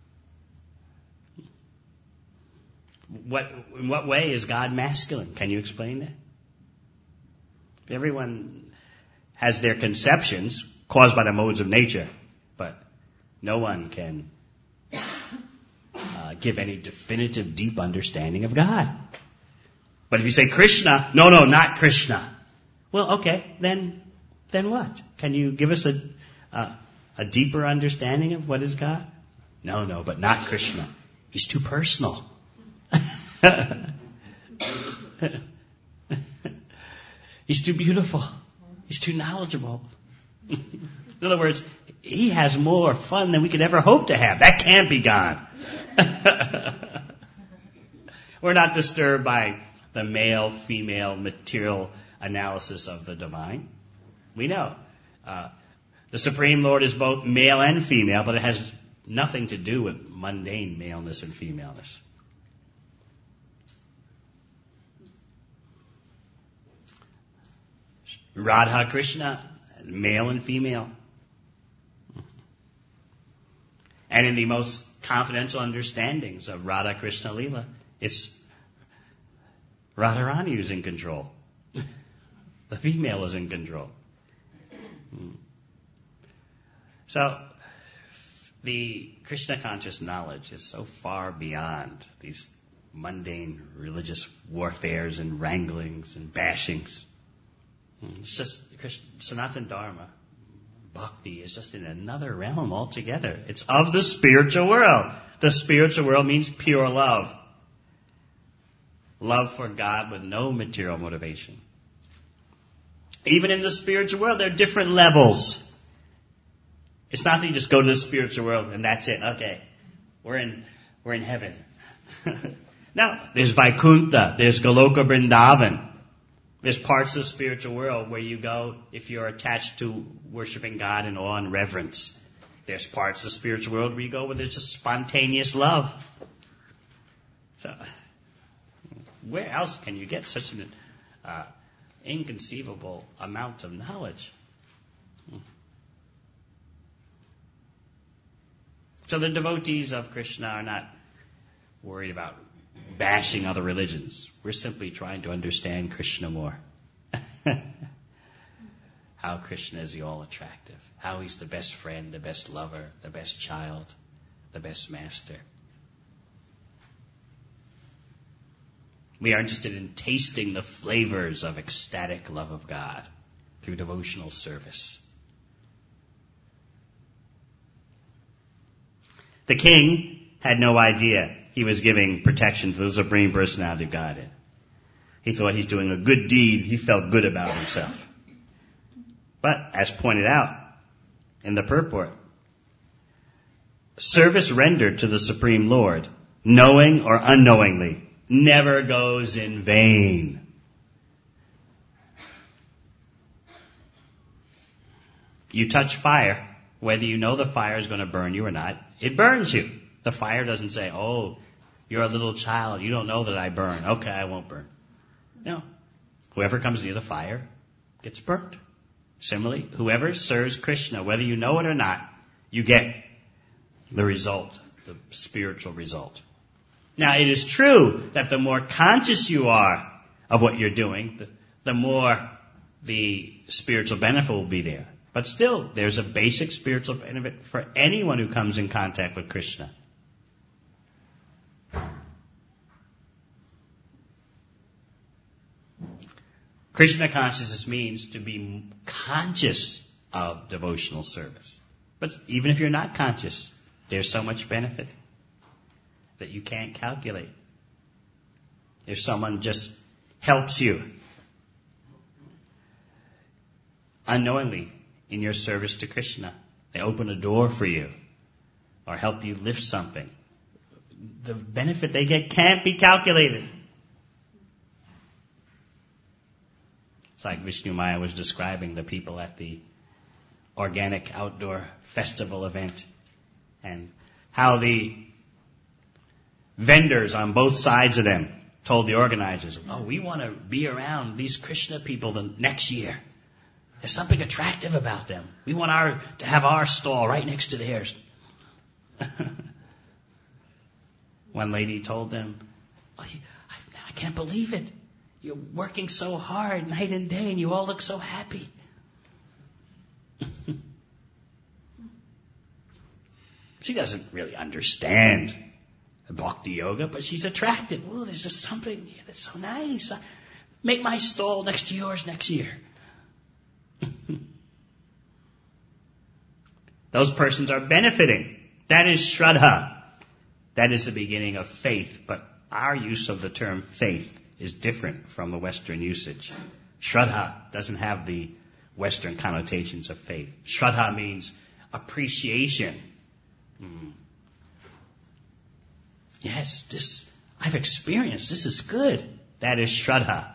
In what way is God masculine? Can you explain that? Everyone has their conceptions caused by the modes of nature, but no one can give any definitive, deep understanding of God. But if you say Krishna, no, not Krishna. Well, okay, then what? Can you give us a deeper understanding of what is God? No, but not Krishna. He's too personal. He's too beautiful. He's too knowledgeable. In other words, he has more fun than we could ever hope to have. That can't be God. We're not disturbed by the male-female material analysis of the divine. We know the Supreme Lord is both male and female, but it has nothing to do with mundane maleness and femaleness. Radha Krishna, male and female. And in the most confidential understandings of Radha Krishna Leela, it's Radharani who's in control. The female is in control. So, the Krishna conscious knowledge is so far beyond these mundane religious warfares and wranglings and bashings. It's just Sanatana Dharma, bhakti, is just in another realm altogether. It's of the spiritual world. The spiritual world means pure love. Love for God with no material motivation. Even in the spiritual world, there are different levels. It's not that you just go to the spiritual world and that's it. Okay, we're in heaven. No, there's Vaikuntha, there's Goloka Vrindavan. There's parts of the spiritual world where you go if you're attached to worshiping God in awe and reverence. There's parts of the spiritual world where you go where there's just spontaneous love. So, where else can you get such an inconceivable amount of knowledge? So the devotees of Krishna are not worried about bashing other religions. We're simply trying to understand Krishna more. How Krishna is the all-attractive. How he's the best friend, the best lover, the best child, the best master. We are interested in tasting the flavors of ecstatic love of God through devotional service. The king had no idea he was giving protection to the Supreme Personality of Godhead. He thought he's doing a good deed. He felt good about himself. But, as pointed out in the purport, service rendered to the Supreme Lord, knowing or unknowingly, never goes in vain. You touch fire, whether you know the fire is going to burn you or not, it burns you. The fire doesn't say, oh, you're a little child, you don't know that I burn. Okay, I won't burn. No. Whoever comes near the fire gets burnt. Similarly, whoever serves Krishna, whether you know it or not, you get the result, the spiritual result. Now, it is true that the more conscious you are of what you're doing, the more the spiritual benefit will be there. But still, there's a basic spiritual benefit for anyone who comes in contact with Krishna. Krishna consciousness means to be conscious of devotional service. But even if you're not conscious, there's so much benefit that you can't calculate. If someone just helps you unknowingly in your service to Krishna, they open a door for you or help you lift something, the benefit they get can't be calculated. It's like Vishnu Maya was describing the people at the organic outdoor festival event and how the vendors on both sides of them told the organizers, oh, we want to be around these Krishna people the next year. There's something attractive about them. We want to have our stall right next to theirs. One lady told them, I can't believe it. You're working so hard night and day and you all look so happy. She doesn't really understand Bhakti Yoga, but she's attracted. Oh, there's just something here that's so nice. Make my stall next to yours next year. Those persons are benefiting. That is Shraddha. That is the beginning of faith. But our use of the term faith is different from the Western usage. Shraddha doesn't have the Western connotations of faith. Shraddha means appreciation. Yes, this I've experienced. This is good. That is Shraddha.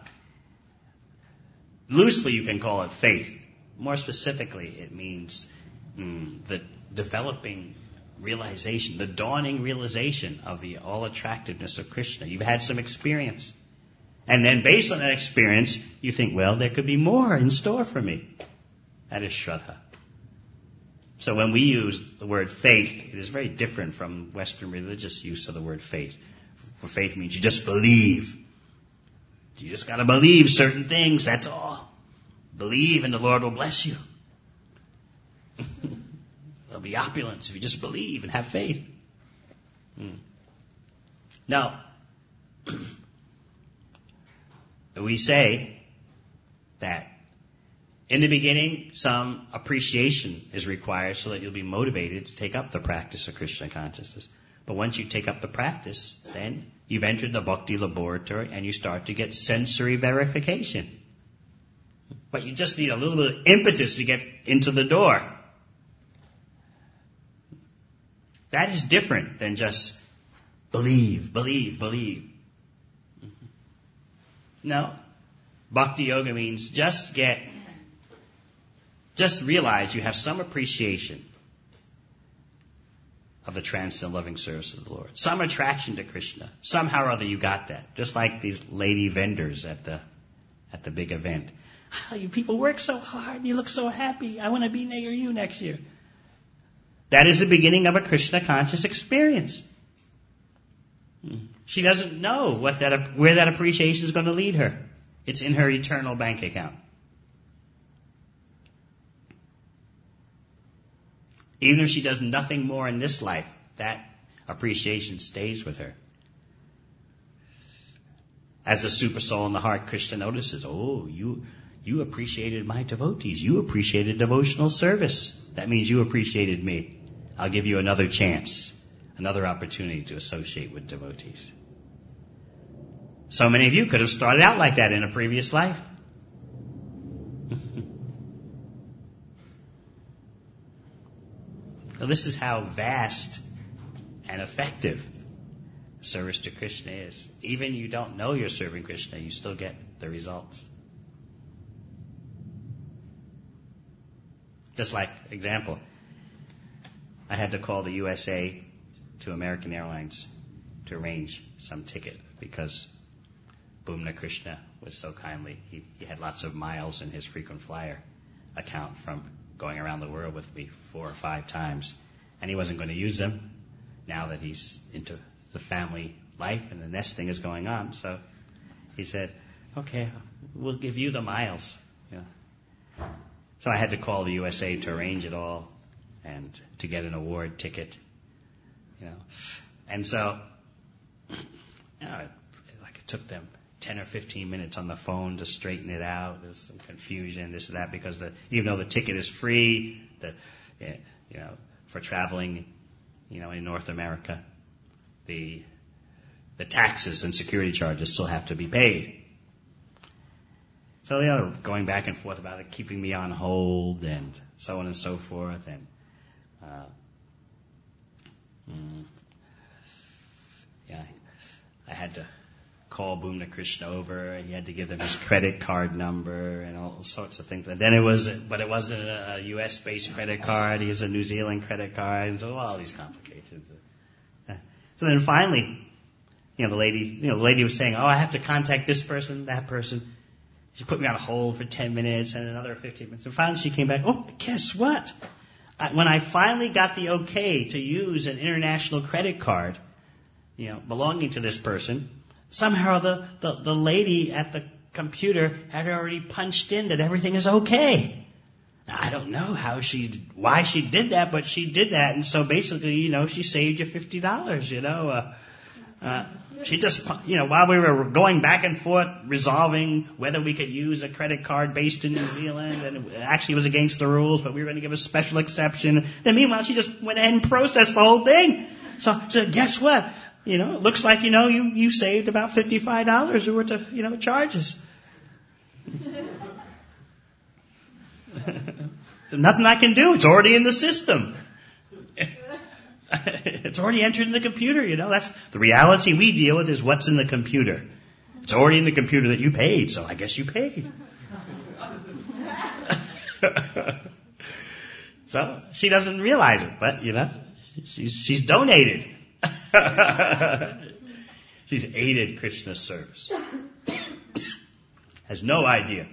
Loosely you can call it faith. More specifically, it means the developing realization, the dawning realization of the all-attractiveness of Krishna. You've had some experience. And then based on that experience, you think, well, there could be more in store for me. That is Shraddha. So when we use the word faith, it is very different from Western religious use of the word faith. For faith means you just believe. You just got to believe certain things, that's all. Believe and the Lord will bless you. There'll be opulence if you just believe and have faith. Now, we say that in the beginning, some appreciation is required so that you'll be motivated to take up the practice of Krishna consciousness. But once you take up the practice, then you've entered the bhakti laboratory and you start to get sensory verification. But you just need a little bit of impetus to get into the door. That is different than just believe. No. Bhakti yoga means just realize you have some appreciation of the transcendental loving service of the Lord. Some attraction to Krishna. Somehow or other you got that. Just like these lady vendors at the big event. Oh, you people work so hard. You look so happy. I want to be near you next year. That is the beginning of a Krishna conscious experience. She doesn't know where that appreciation is going to lead her. It's in her eternal bank account. Even if she does nothing more in this life, that appreciation stays with her. As a super soul in the heart, Krishna notices, oh, you appreciated my devotees. You appreciated devotional service. That means you appreciated me. I'll give you another chance, another opportunity to associate with devotees. So many of you could have started out like that in a previous life. Now, this is how vast and effective service to Krishna is. Even you don't know you're serving Krishna, you still get the results. Just like, example, I had to call the USA to American Airlines to arrange some ticket because Bhumna Krishna was so kindly. He had lots of miles in his frequent flyer account from going around the world with me 4 or 5 times. And he wasn't going to use them now that he's into the family life and the nesting is going on. So he said, okay, we'll give you the miles. Yeah. So I had to call the USA to arrange it all and to get an award ticket. And so it took them 10 or 15 minutes on the phone to straighten it out. There's some confusion, this and that, because even though the ticket is free, for traveling, in North America, the taxes and security charges still have to be paid. So they are going back and forth about it, keeping me on hold and so on and so forth. And I had to call Bhumna Krishna over, and he had to give them his credit card number and all sorts of things. And then it wasn't a U.S.-based credit card. He has a New Zealand credit card, and so all these complications. So then finally, the lady was saying, "Oh, I have to contact this person, that person." She put me on hold for 10 minutes and another 15 minutes. And finally she came back, oh, guess what? When I finally got the okay to use an international credit card, belonging to this person, somehow the lady at the computer had already punched in that everything is okay. Now, I don't know why she did that, but she did that. And so basically, she saved you $50, she just, while we were going back and forth resolving whether we could use a credit card based in New Zealand, and it actually was against the rules, but we were going to give a special exception. Then meanwhile, she just went ahead and processed the whole thing. So guess what? It looks like, you saved about $55 worth of, charges. So nothing I can do. It's already in the system. It's already entered in the computer, That's the reality we deal with is what's in the computer. It's already in the computer that you paid, so I guess you paid. So she doesn't realize it, but, she's donated. She's aided Krishna's service. Has no idea.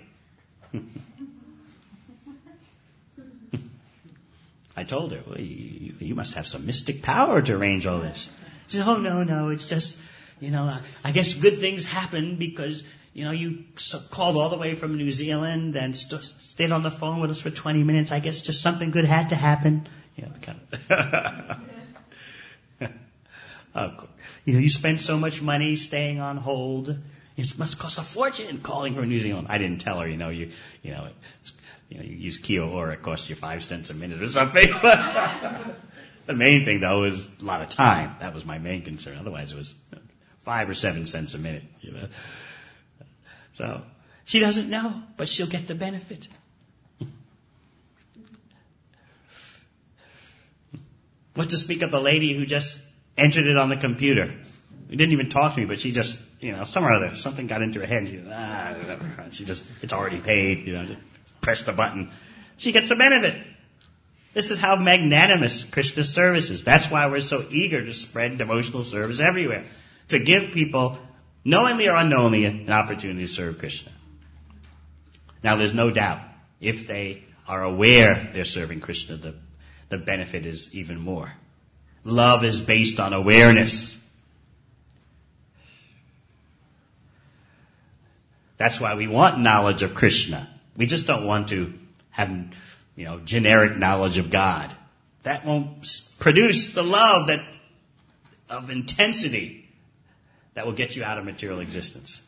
I told her, well, you must have some mystic power to arrange all this. She said, oh, no, it's just, I guess good things happen because, you called all the way from New Zealand and stayed on the phone with us for 20 minutes. I guess just something good had to happen. You spend so much money staying on hold. It must cost a fortune calling from New Zealand. I didn't tell her, you use Kia Ora, it costs you 5 cents a minute or something. The main thing, though, is a lot of time. That was my main concern. Otherwise, it was 5 or 7 cents a minute. So she doesn't know, but she'll get the benefit. What to speak of the lady who just entered it on the computer? She didn't even talk to me, but she just, somewhere or other, something got into her head. And it's already paid, just press the button. She gets the benefit. This is how magnanimous Krishna's service is. That's why we're so eager to spread devotional service everywhere. To give people, knowingly or unknowingly, an opportunity to serve Krishna. Now there's no doubt, if they are aware they're serving Krishna, the benefit is even more. Love is based on awareness. That's why we want knowledge of Krishna. We just don't want to have, generic knowledge of God. That won't produce the love of intensity that will get you out of material existence.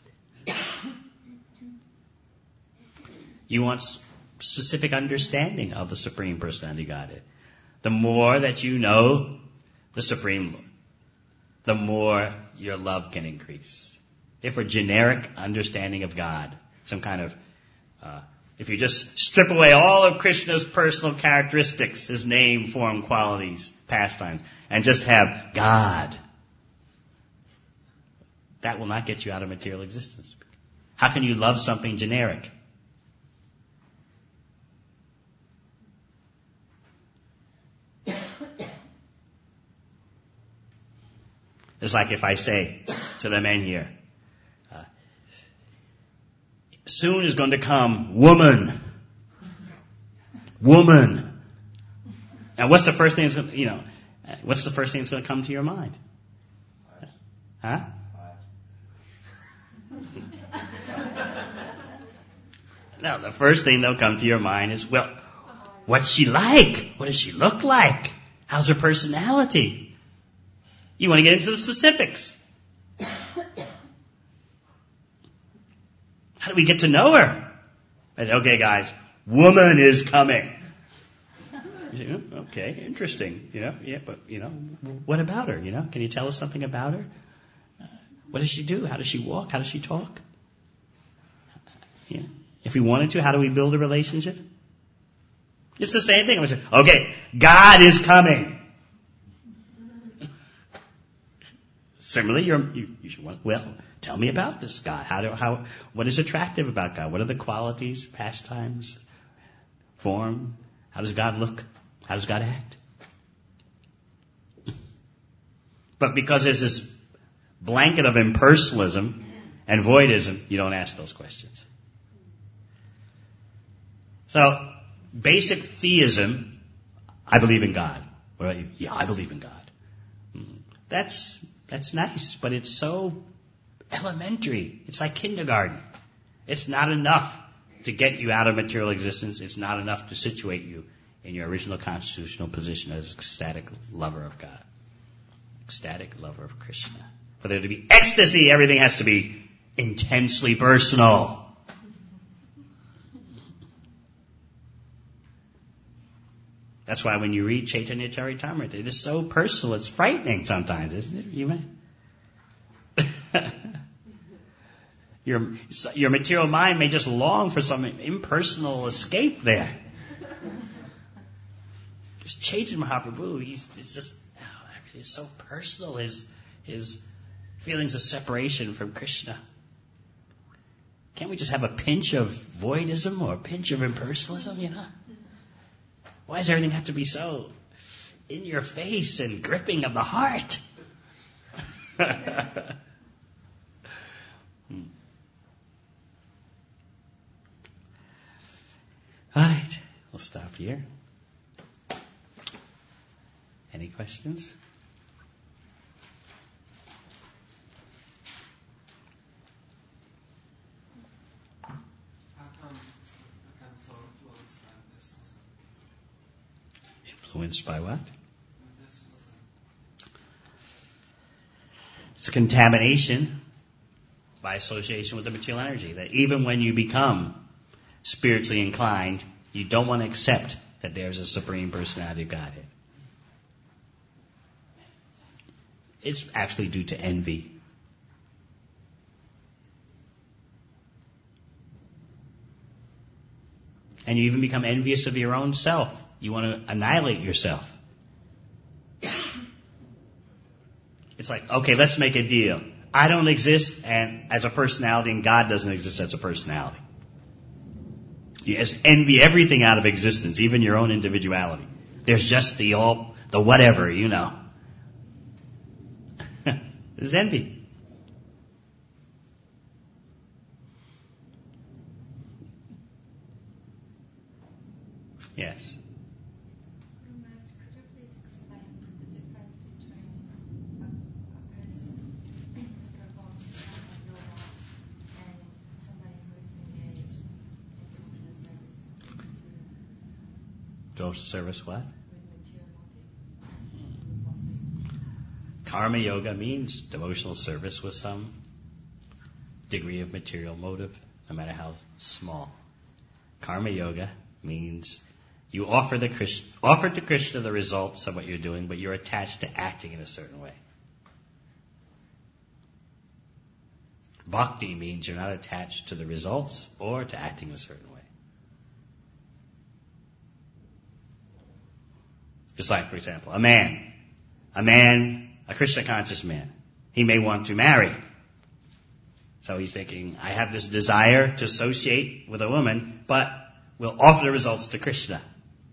You want specific understanding of the Supreme Personality of Godhead. The more that you know the Supreme Lord, the more your love can increase. If a generic understanding of God, some kind of, if you just strip away all of Krishna's personal characteristics, his name, form, qualities, pastimes, and just have God, that will not get you out of material existence. How can you love something generic? It's like if I say to the men here, soon is going to come woman. Woman. Now what's the first thing that's going to, what's the first thing that's going to come to your mind? Huh? No, the first thing that'll come to your mind is, well, what's she like? What does she look like? How's her personality? You want to get into the specifics. How do we get to know her? I said, okay, guys, woman is coming. You say, oh, okay, interesting. But what about her? Can you tell us something about her? What does she do? How does she walk? How does she talk? If we wanted to, how do we build a relationship? It's the same thing. I would say, okay, God is coming. Similarly, you should want, well, tell me about this God. What is attractive about God? What are the qualities, pastimes, form? How does God look? How does God act? But because there's this blanket of impersonalism and voidism, you don't ask those questions. So, basic theism, I believe in God. What about you? Yeah, I believe in God. That's nice, but it's so elementary. It's like kindergarten. It's not enough to get you out of material existence. It's not enough to situate you in your original constitutional position as ecstatic lover of God. Ecstatic lover of Krishna. For there to be ecstasy, everything has to be intensely personal. That's why when you read Chaitanya Charitamrita, it is so personal, it's frightening sometimes, isn't it? You may. Your material mind may just long for some impersonal escape there. Just Chaitanya Mahaprabhu, it's so personal, his feelings of separation from Krishna. Can't we just have a pinch of voidism or a pinch of impersonalism, you know? Why does everything have to be so in your face and gripping of the heart? All right, we'll stop here. Any questions? How come you become so influenced by mysticism? Influenced by what? Mysticism. It's a contamination by association with the material energy. That even when you become spiritually inclined, you don't want to accept that there's a Supreme Personality of Godhead. It's actually due to envy. And you even become envious of your own self. You want to annihilate yourself. It's like, okay, let's make a deal. I don't exist as a personality, and God doesn't exist as a personality. You just envy everything out of existence, even your own individuality. There's just the whatever, you know. There's envy. Yes. Could you please explain the difference between a person who performs yoga and somebody who is engaged in Devotional service what? with material motive? Karma yoga means devotional service with some degree of material motive, no matter how small. Karma yoga means you offer to Krishna the results of what you're doing, but you're attached to acting in a certain way. Bhakti means you're not attached to the results or to acting in a certain way. Just like, for example, a Krishna conscious man, he may want to marry. So he's thinking, I have this desire to associate with a woman, but will offer the results to Krishna.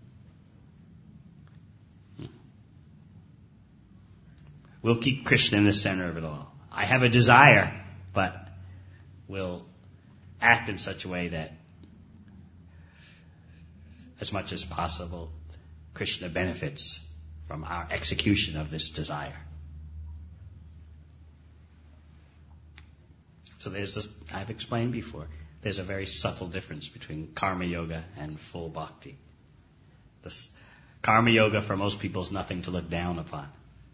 We'll keep Krishna in the center of it all. I have a desire, but will act in such a way that, as much as possible, Krishna benefits from our execution of this desire. So I've explained before, there's a very subtle difference between karma yoga and full bhakti. This karma yoga for most people is nothing to look down upon.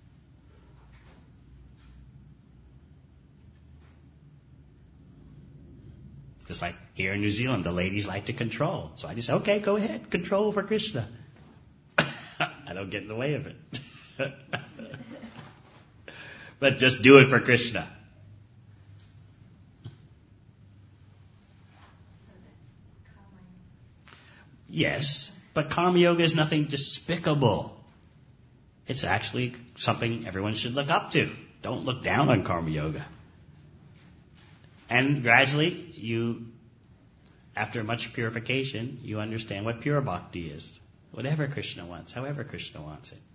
Just like here in New Zealand, the ladies like to control. So I just say, okay, go ahead, control for Krishna. I don't get in the way of it. But just do it for Krishna. Yes, but karma yoga is nothing despicable. It's actually something everyone should look up to. Don't look down on karma yoga. And gradually, after much purification, you understand what pure bhakti is. Whatever Krishna wants, however Krishna wants it.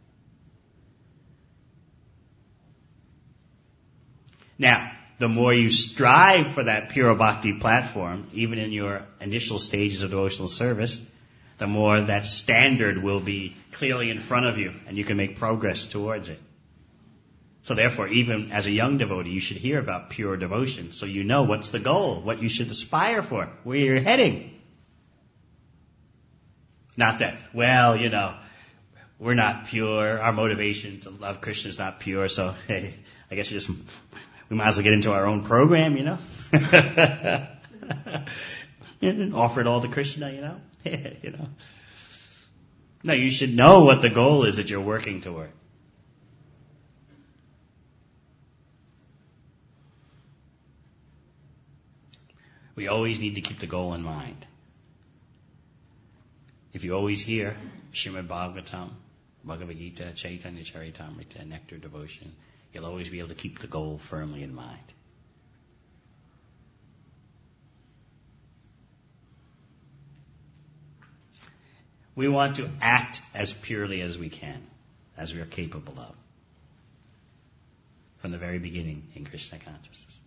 Now, the more you strive for that pure bhakti platform, even in your initial stages of devotional service, the more that standard will be clearly in front of you and you can make progress towards it. So therefore, even as a young devotee, you should hear about pure devotion so you know what's the goal, what you should aspire for, where you're heading. Not that, well, we're not pure, our motivation to love Krishna is not pure, so hey, I guess we might as well get into our own program, and offer it all to Krishna, No, you should know what the goal is that you're working toward. We always need to keep the goal in mind. If you always hear Srimad Bhagavatam, Bhagavad Gita, Chaitanya Charitamrita, Nectar Devotion, you'll always be able to keep the goal firmly in mind. We want to act as purely as we can, as we are capable of, from the very beginning in Krishna consciousness.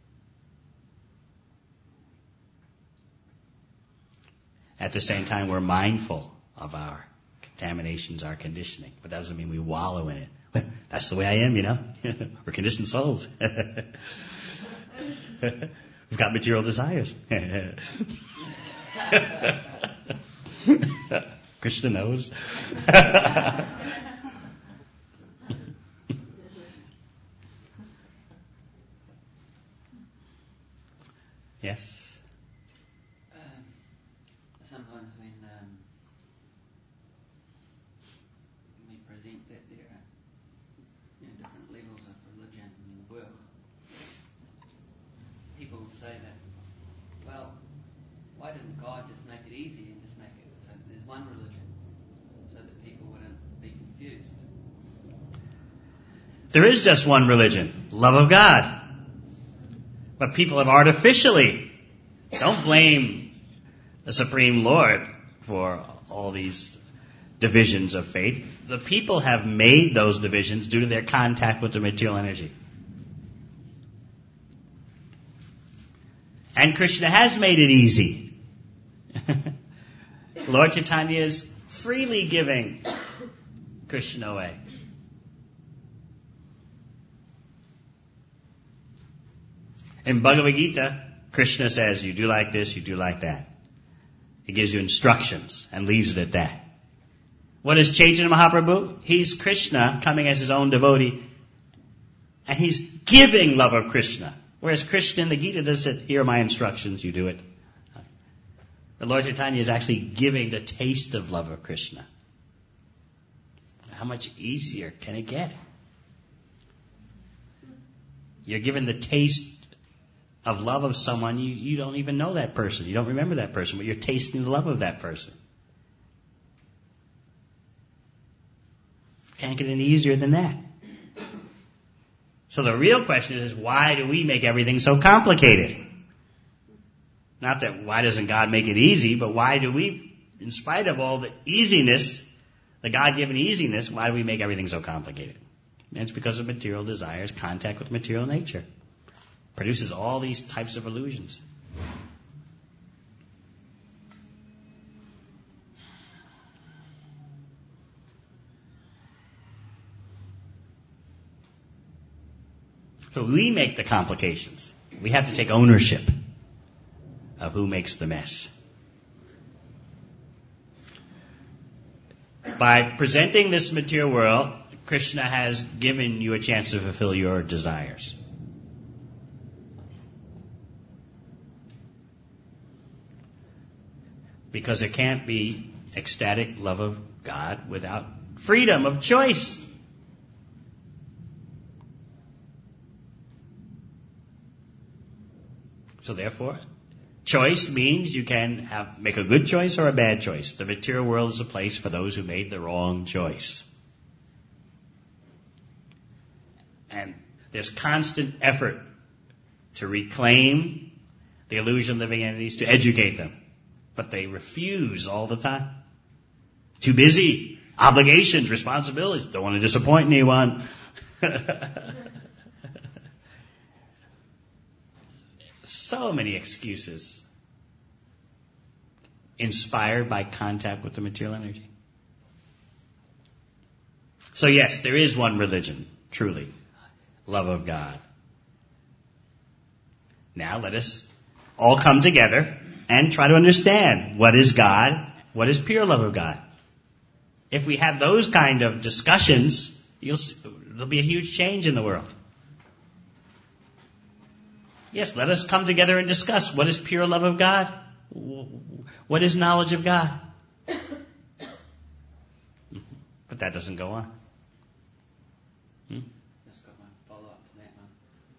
At the same time, we're mindful of our contaminations, our conditioning, but that doesn't mean we wallow in it. Well, that's the way I am, We're conditioned souls. We've got material desires. Krishna knows. Yes? Sometimes when we present that there are different levels of religion in the world, people say that, well, why didn't God just make it easy and just make it so that there's one religion so that people wouldn't be confused? There is just one religion, love of God. But people have artificially, don't blame the Supreme Lord for all these divisions of faith. The people have made those divisions due to their contact with the material energy. And Krishna has made it easy. Lord Chaitanya is freely giving Krishna away. In Bhagavad Gita, Krishna says, you do like this, you do like that. He gives you instructions and leaves it at that. What is Chaitanya Mahaprabhu? He's Krishna coming as his own devotee, and he's giving love of Krishna. Whereas Krishna in the Gita does it, here are my instructions, you do it. But Lord Chaitanya is actually giving the taste of love of Krishna. How much easier can it get? You're given the taste of love of someone, you don't even know that person. You don't remember that person, but you're tasting the love of that person. Can't get any easier than that. So the real question is, why do we make everything so complicated? Not that why doesn't God make it easy, but why do we, in spite of all the easiness, the God-given easiness, why do we make everything so complicated? And it's because of material desires, contact with material nature. Produces all these types of illusions. So we make the complications. We have to take ownership of who makes the mess. By presenting this material world, Krishna has given you a chance to fulfill your desires. Because there can't be ecstatic love of God without freedom of choice. So therefore, choice means you can make a good choice or a bad choice. The material world is a place for those who made the wrong choice. And there's constant effort to reclaim the illusion of living entities, to educate them. But they refuse all the time. Too busy. Obligations, responsibilities. Don't want to disappoint anyone. So many excuses inspired by contact with the material energy. So yes, there is one religion, truly. Love of God. Now let us all come together and try to understand what is God, what is pure love of God. If we have those kind of discussions, there'll be a huge change in the world. Yes, let us come together and discuss what is pure love of God. What is knowledge of God? But that doesn't go on. Just got one follow-up to that one.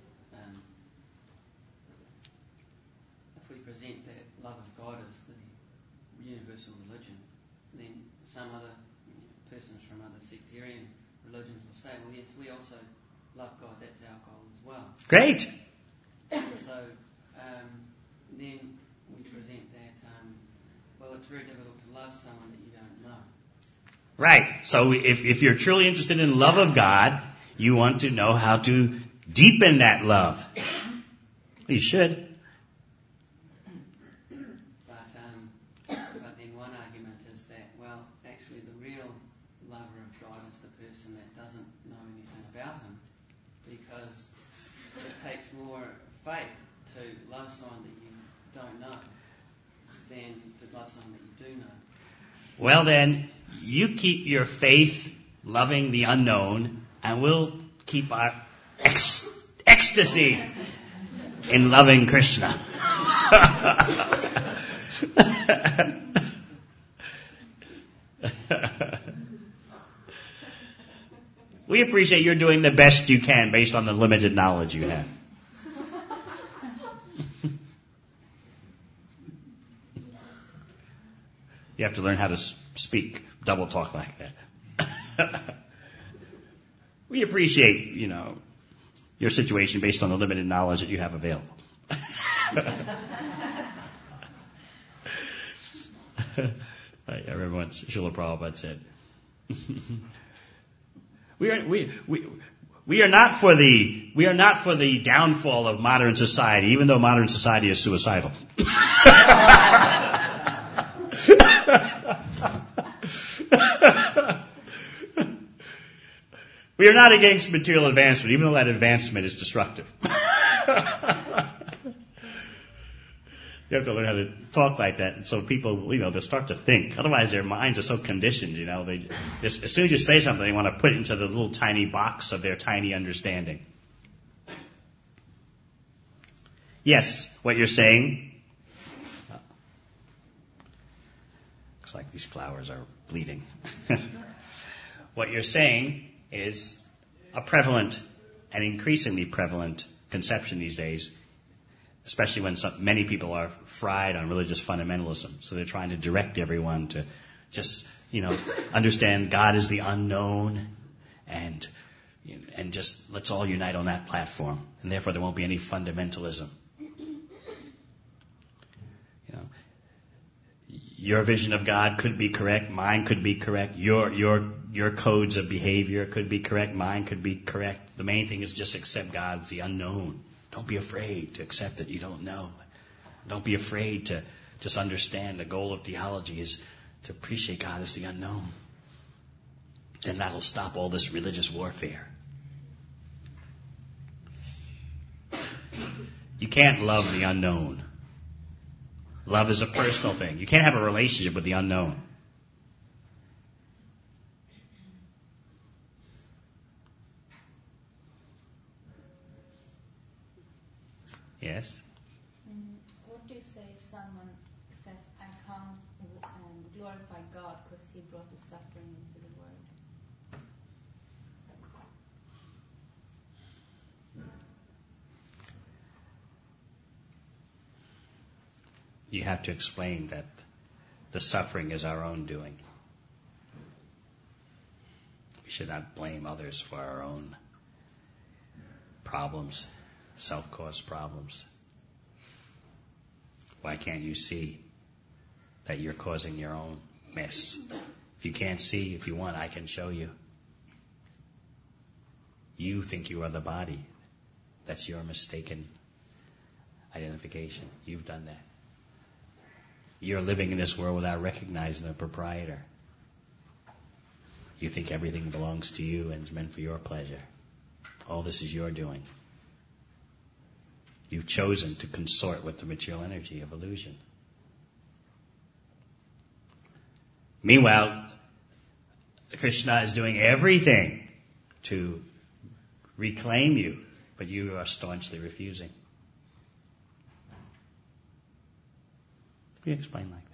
If we present that love of God as the universal religion, then some other persons from other sectarian religions will say, well, yes, we also love God, that's our goal as well. Great. So then we present that, well, it's very difficult to love someone that you don't know. Right. So if you're truly interested in love of God, you want to know how to deepen that love. You should. But then one argument is that, well, actually the real lover of God is the person that doesn't know anything about him, because it takes more faith to love someone that you don't know than to love someone that you do know. Well then, you keep your faith loving the unknown, and we'll keep our ecstasy in loving Krishna. We appreciate you're doing the best you can based on the limited knowledge you have. You have to learn how to speak, double talk like that. We appreciate, your situation based on the limited knowledge that you have available. I remember once Srila Prabhupada said, we are not for the downfall of modern society, even though modern society is suicidal. We are not against material advancement, even though that advancement is destructive. You have to learn how to talk like that, and so people, they start to think. Otherwise, their minds are so conditioned, They as soon as you say something, they want to put it into the little tiny box of their tiny understanding. Yes, what you're saying. Looks like these flowers are bleeding. What you're saying is a prevalent and increasingly prevalent conception these days, especially when many people are fried on religious fundamentalism. So they're trying to direct everyone to just, understand God is the unknown, and just let's all unite on that platform, and therefore there won't be any fundamentalism. Your vision of God could be correct, mine could be correct, your codes of behavior could be correct, mine could be correct. The main thing is just accept God as the unknown. Don't be afraid to accept that you don't know. Don't be afraid to just understand the goal of theology is to appreciate God as the unknown. Then that'll stop all this religious warfare. You can't love the unknown. Love is a personal thing. You can't have a relationship with the unknown. Yes? What do you say if someone says, I can't glorify God because he brought the suffering into the world? You have to explain that the suffering is our own doing. We should not blame others for our own problems, self-caused problems. Why can't you see that you're causing your own mess? If you can't see, if you want, I can show you. You think you are the body. That's your mistaken identification. You've done that. You're living in this world without recognizing the proprietor. You think everything belongs to you and is meant for your pleasure. All this is your doing. You've chosen to consort with the material energy of illusion. Meanwhile, Krishna is doing everything to reclaim you, but you are staunchly refusing. Can you explain like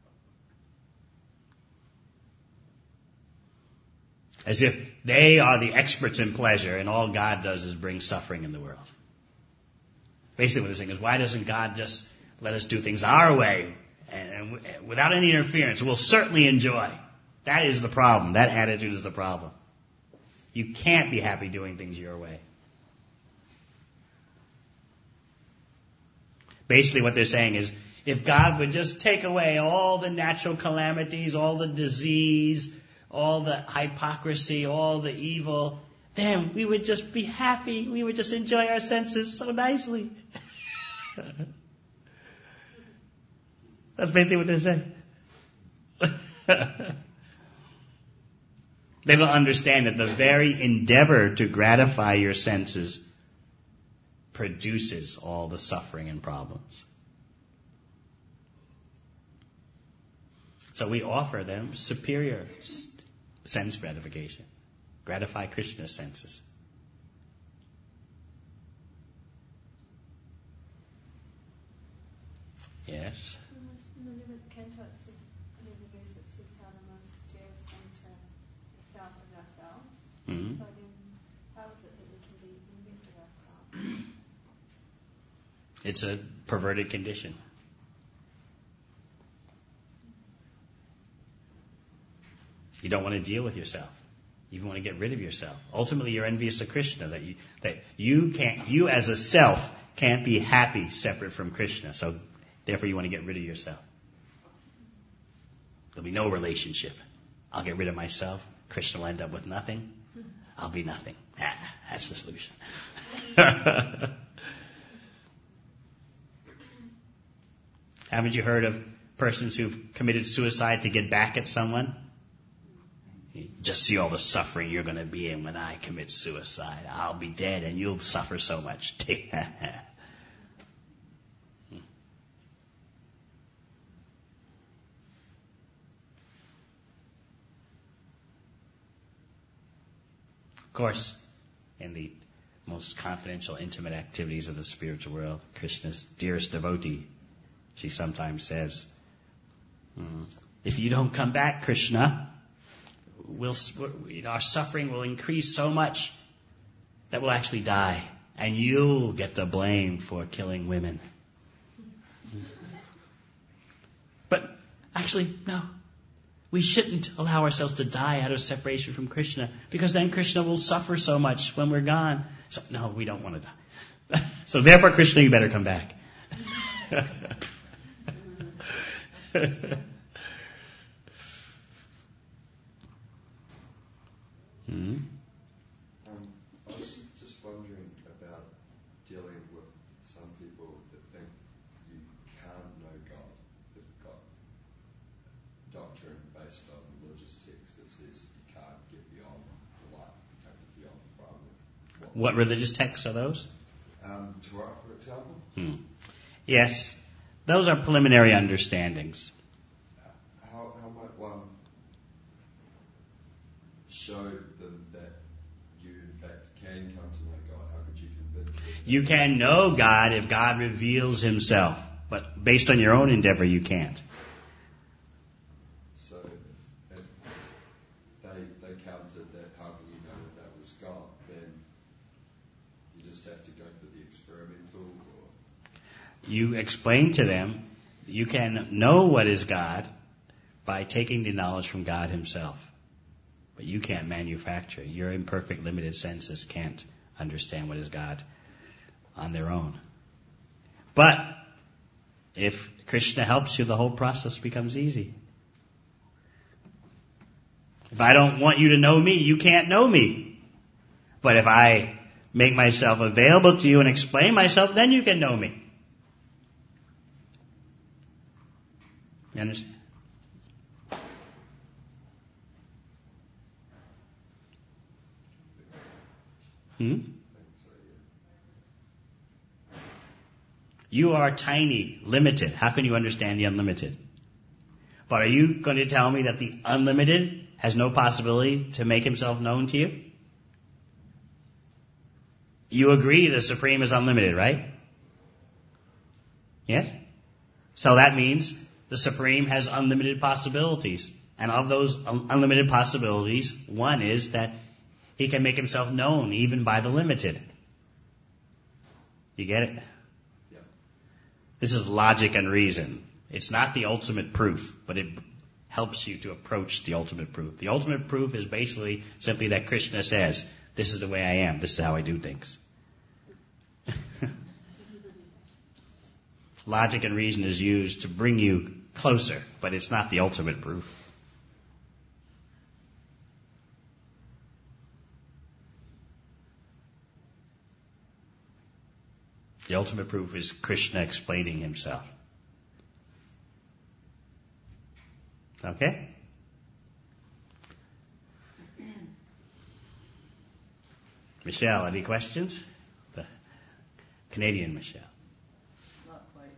that? As if they are the experts in pleasure and all God does is bring suffering in the world. Basically what they're saying is, why doesn't God just let us do things our way and without any interference? We'll certainly enjoy. That is the problem. That attitude is the problem. You can't be happy doing things your way. Basically what they're saying is, if God would just take away all the natural calamities, all the disease, all the hypocrisy, all the evil, then we would just be happy. We would just enjoy our senses so nicely. That's basically what they're saying. They don't understand that the very endeavor to gratify your senses produces all the suffering and problems. So we offer them superior sense gratification. Gratify Krishna's senses. Yes? In the 11th canto, there's a verse that says how the most dearest thing to the self is ourselves. Mm-hmm. So then, how is it that we can be envious of ourselves? It's a perverted condition. You don't want to deal with yourself. You want to get rid of yourself. Ultimately, you're envious of Krishna, that you as a self can't be happy separate from Krishna. So therefore you want to get rid of yourself. There'll be no relationship. I'll get rid of myself. Krishna will end up with nothing. I'll be nothing. That's the solution. Haven't you heard of persons who've committed suicide to get back at someone? You just see all the suffering you're going to be in when I commit suicide. I'll be dead and you'll suffer so much. Of course, in the most confidential, intimate activities of the spiritual world, Krishna's dearest devotee, she sometimes says, if you don't come back, Krishna, our suffering will increase so much that we'll actually die, and you'll get the blame for killing women. But actually, no. We shouldn't allow ourselves to die out of separation from Krishna, because then Krishna will suffer so much when we're gone. So, no, we don't want to die. So therefore, Krishna, you better come back. I was just wondering about dealing with some people that think you can't know God, that have got doctrine based on religious text that says you can't get beyond the light, you can't get beyond the problem. What religious texts are those? Torah, for example. Yes, those are preliminary understandings. How might one show them that you in fact can come to know God? How could you convince them? You can know God if God reveals himself, but based on your own endeavor, you can't. So if they counted that, how do you know that was God? Then you just have to go for the experimental, or You explain to them, you can know what is God by taking the knowledge from God himself. But you can't manufacture. Your imperfect, limited senses can't understand what is God on their own. But if Krishna helps you, the whole process becomes easy. If I don't want you to know me, you can't know me. But if I make myself available to you and explain myself, then you can know me. You understand? You are tiny, limited. How can you understand the unlimited? But are you going to tell me that the unlimited has no possibility to make himself known to you? You agree the Supreme is unlimited, right? Yes? So that means the Supreme has unlimited possibilities. And of those unlimited possibilities, one is that he can make himself known even by the limited. You get it? Yeah. This is logic and reason. It's not the ultimate proof, but it helps you to approach the ultimate proof. The ultimate proof is basically simply that Krishna says, this is the way I am, this is how I do things. Logic and reason is used to bring you closer, but it's not the ultimate proof. The ultimate proof is Krishna explaining himself. Okay? Michelle, any questions? The Canadian Michelle. Not quite.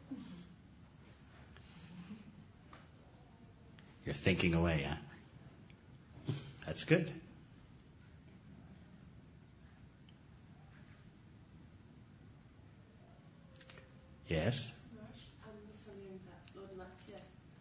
You're thinking away, huh? That's good. Yes? Raj, I'm just wondering about Lord Matsya.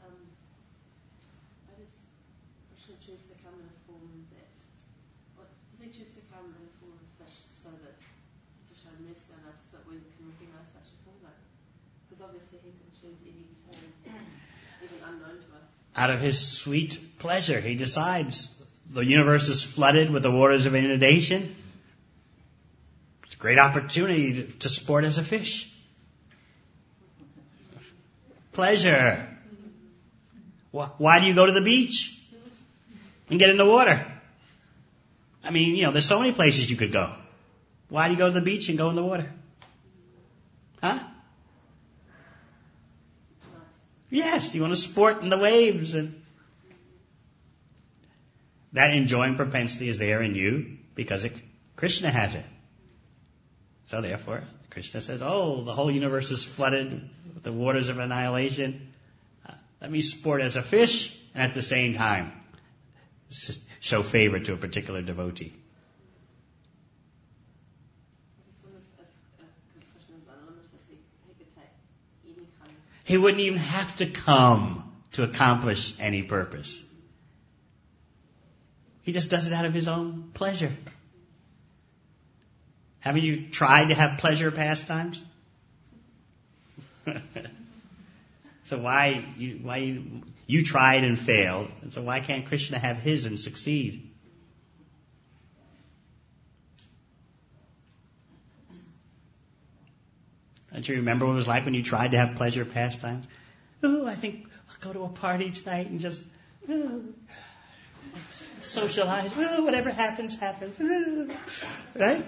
Why does Krishna choose to come in a form that... does he choose to come in a form of fish so that to show mercy on us that we can recognise such a form? Because obviously he can choose any form, even unknown to us. Out of his sweet pleasure, he decides the universe is flooded with the waters of inundation. It's a great opportunity to sport as a fish. Pleasure. Why do you go to the beach and get in the water? I mean, there's so many places you could go. Why do you go to the beach and go in the water? Huh? Yes, you want to sport in the waves, and that enjoying propensity is there in you because Krishna has it. So therefore, Krishna says, oh, the whole universe is flooded with the waters of annihilation. Let me sport as a fish and at the same time show favor to a particular devotee. I just wonder if because Krishna is unlimited, he could take any kind of... He wouldn't even have to come to accomplish any purpose. He just does it out of his own pleasure. Haven't you tried to have pleasure pastimes? So why you tried and failed, and so why can't Krishna have his and succeed? Don't you remember what it was like when you tried to have pleasure pastimes? Oh, I think I'll go to a party tonight and just socialize. Oh, whatever happens, happens. Right?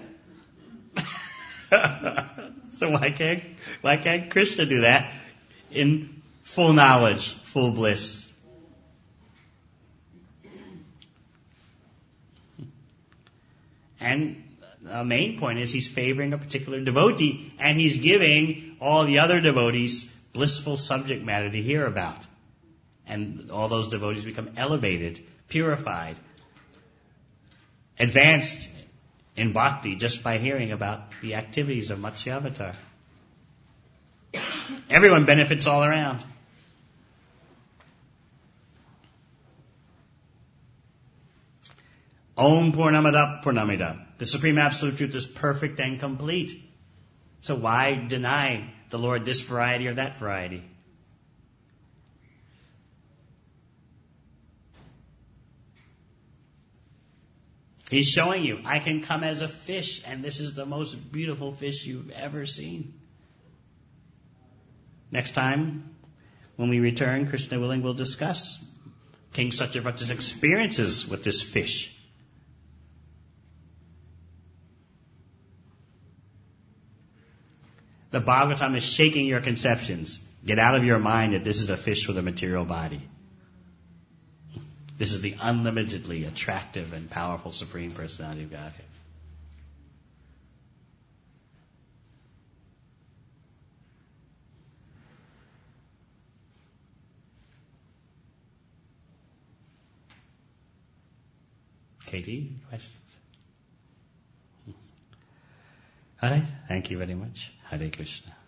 So why can't Krishna do that in full knowledge, full bliss? And the main point is he's favoring a particular devotee, and he's giving all the other devotees blissful subject matter to hear about. And all those devotees become elevated, purified, advanced in bhakti just by hearing about the activities of Matsyavatar. Everyone benefits all around. Om Purnamada Purnamidam. The Supreme Absolute Truth is perfect and complete. So why deny the Lord this variety or that variety? He's showing you, I can come as a fish, and this is the most beautiful fish you've ever seen. Next time, when we return, Krishna willing, we'll discuss King Satyavrat's experiences with this fish. The Bhagavatam is shaking your conceptions. Get out of your mind that this is a fish with a material body. This is the unlimitedly attractive and powerful Supreme Personality of Godhead. Katie, questions? All right. Thank you very much. Hare Krishna.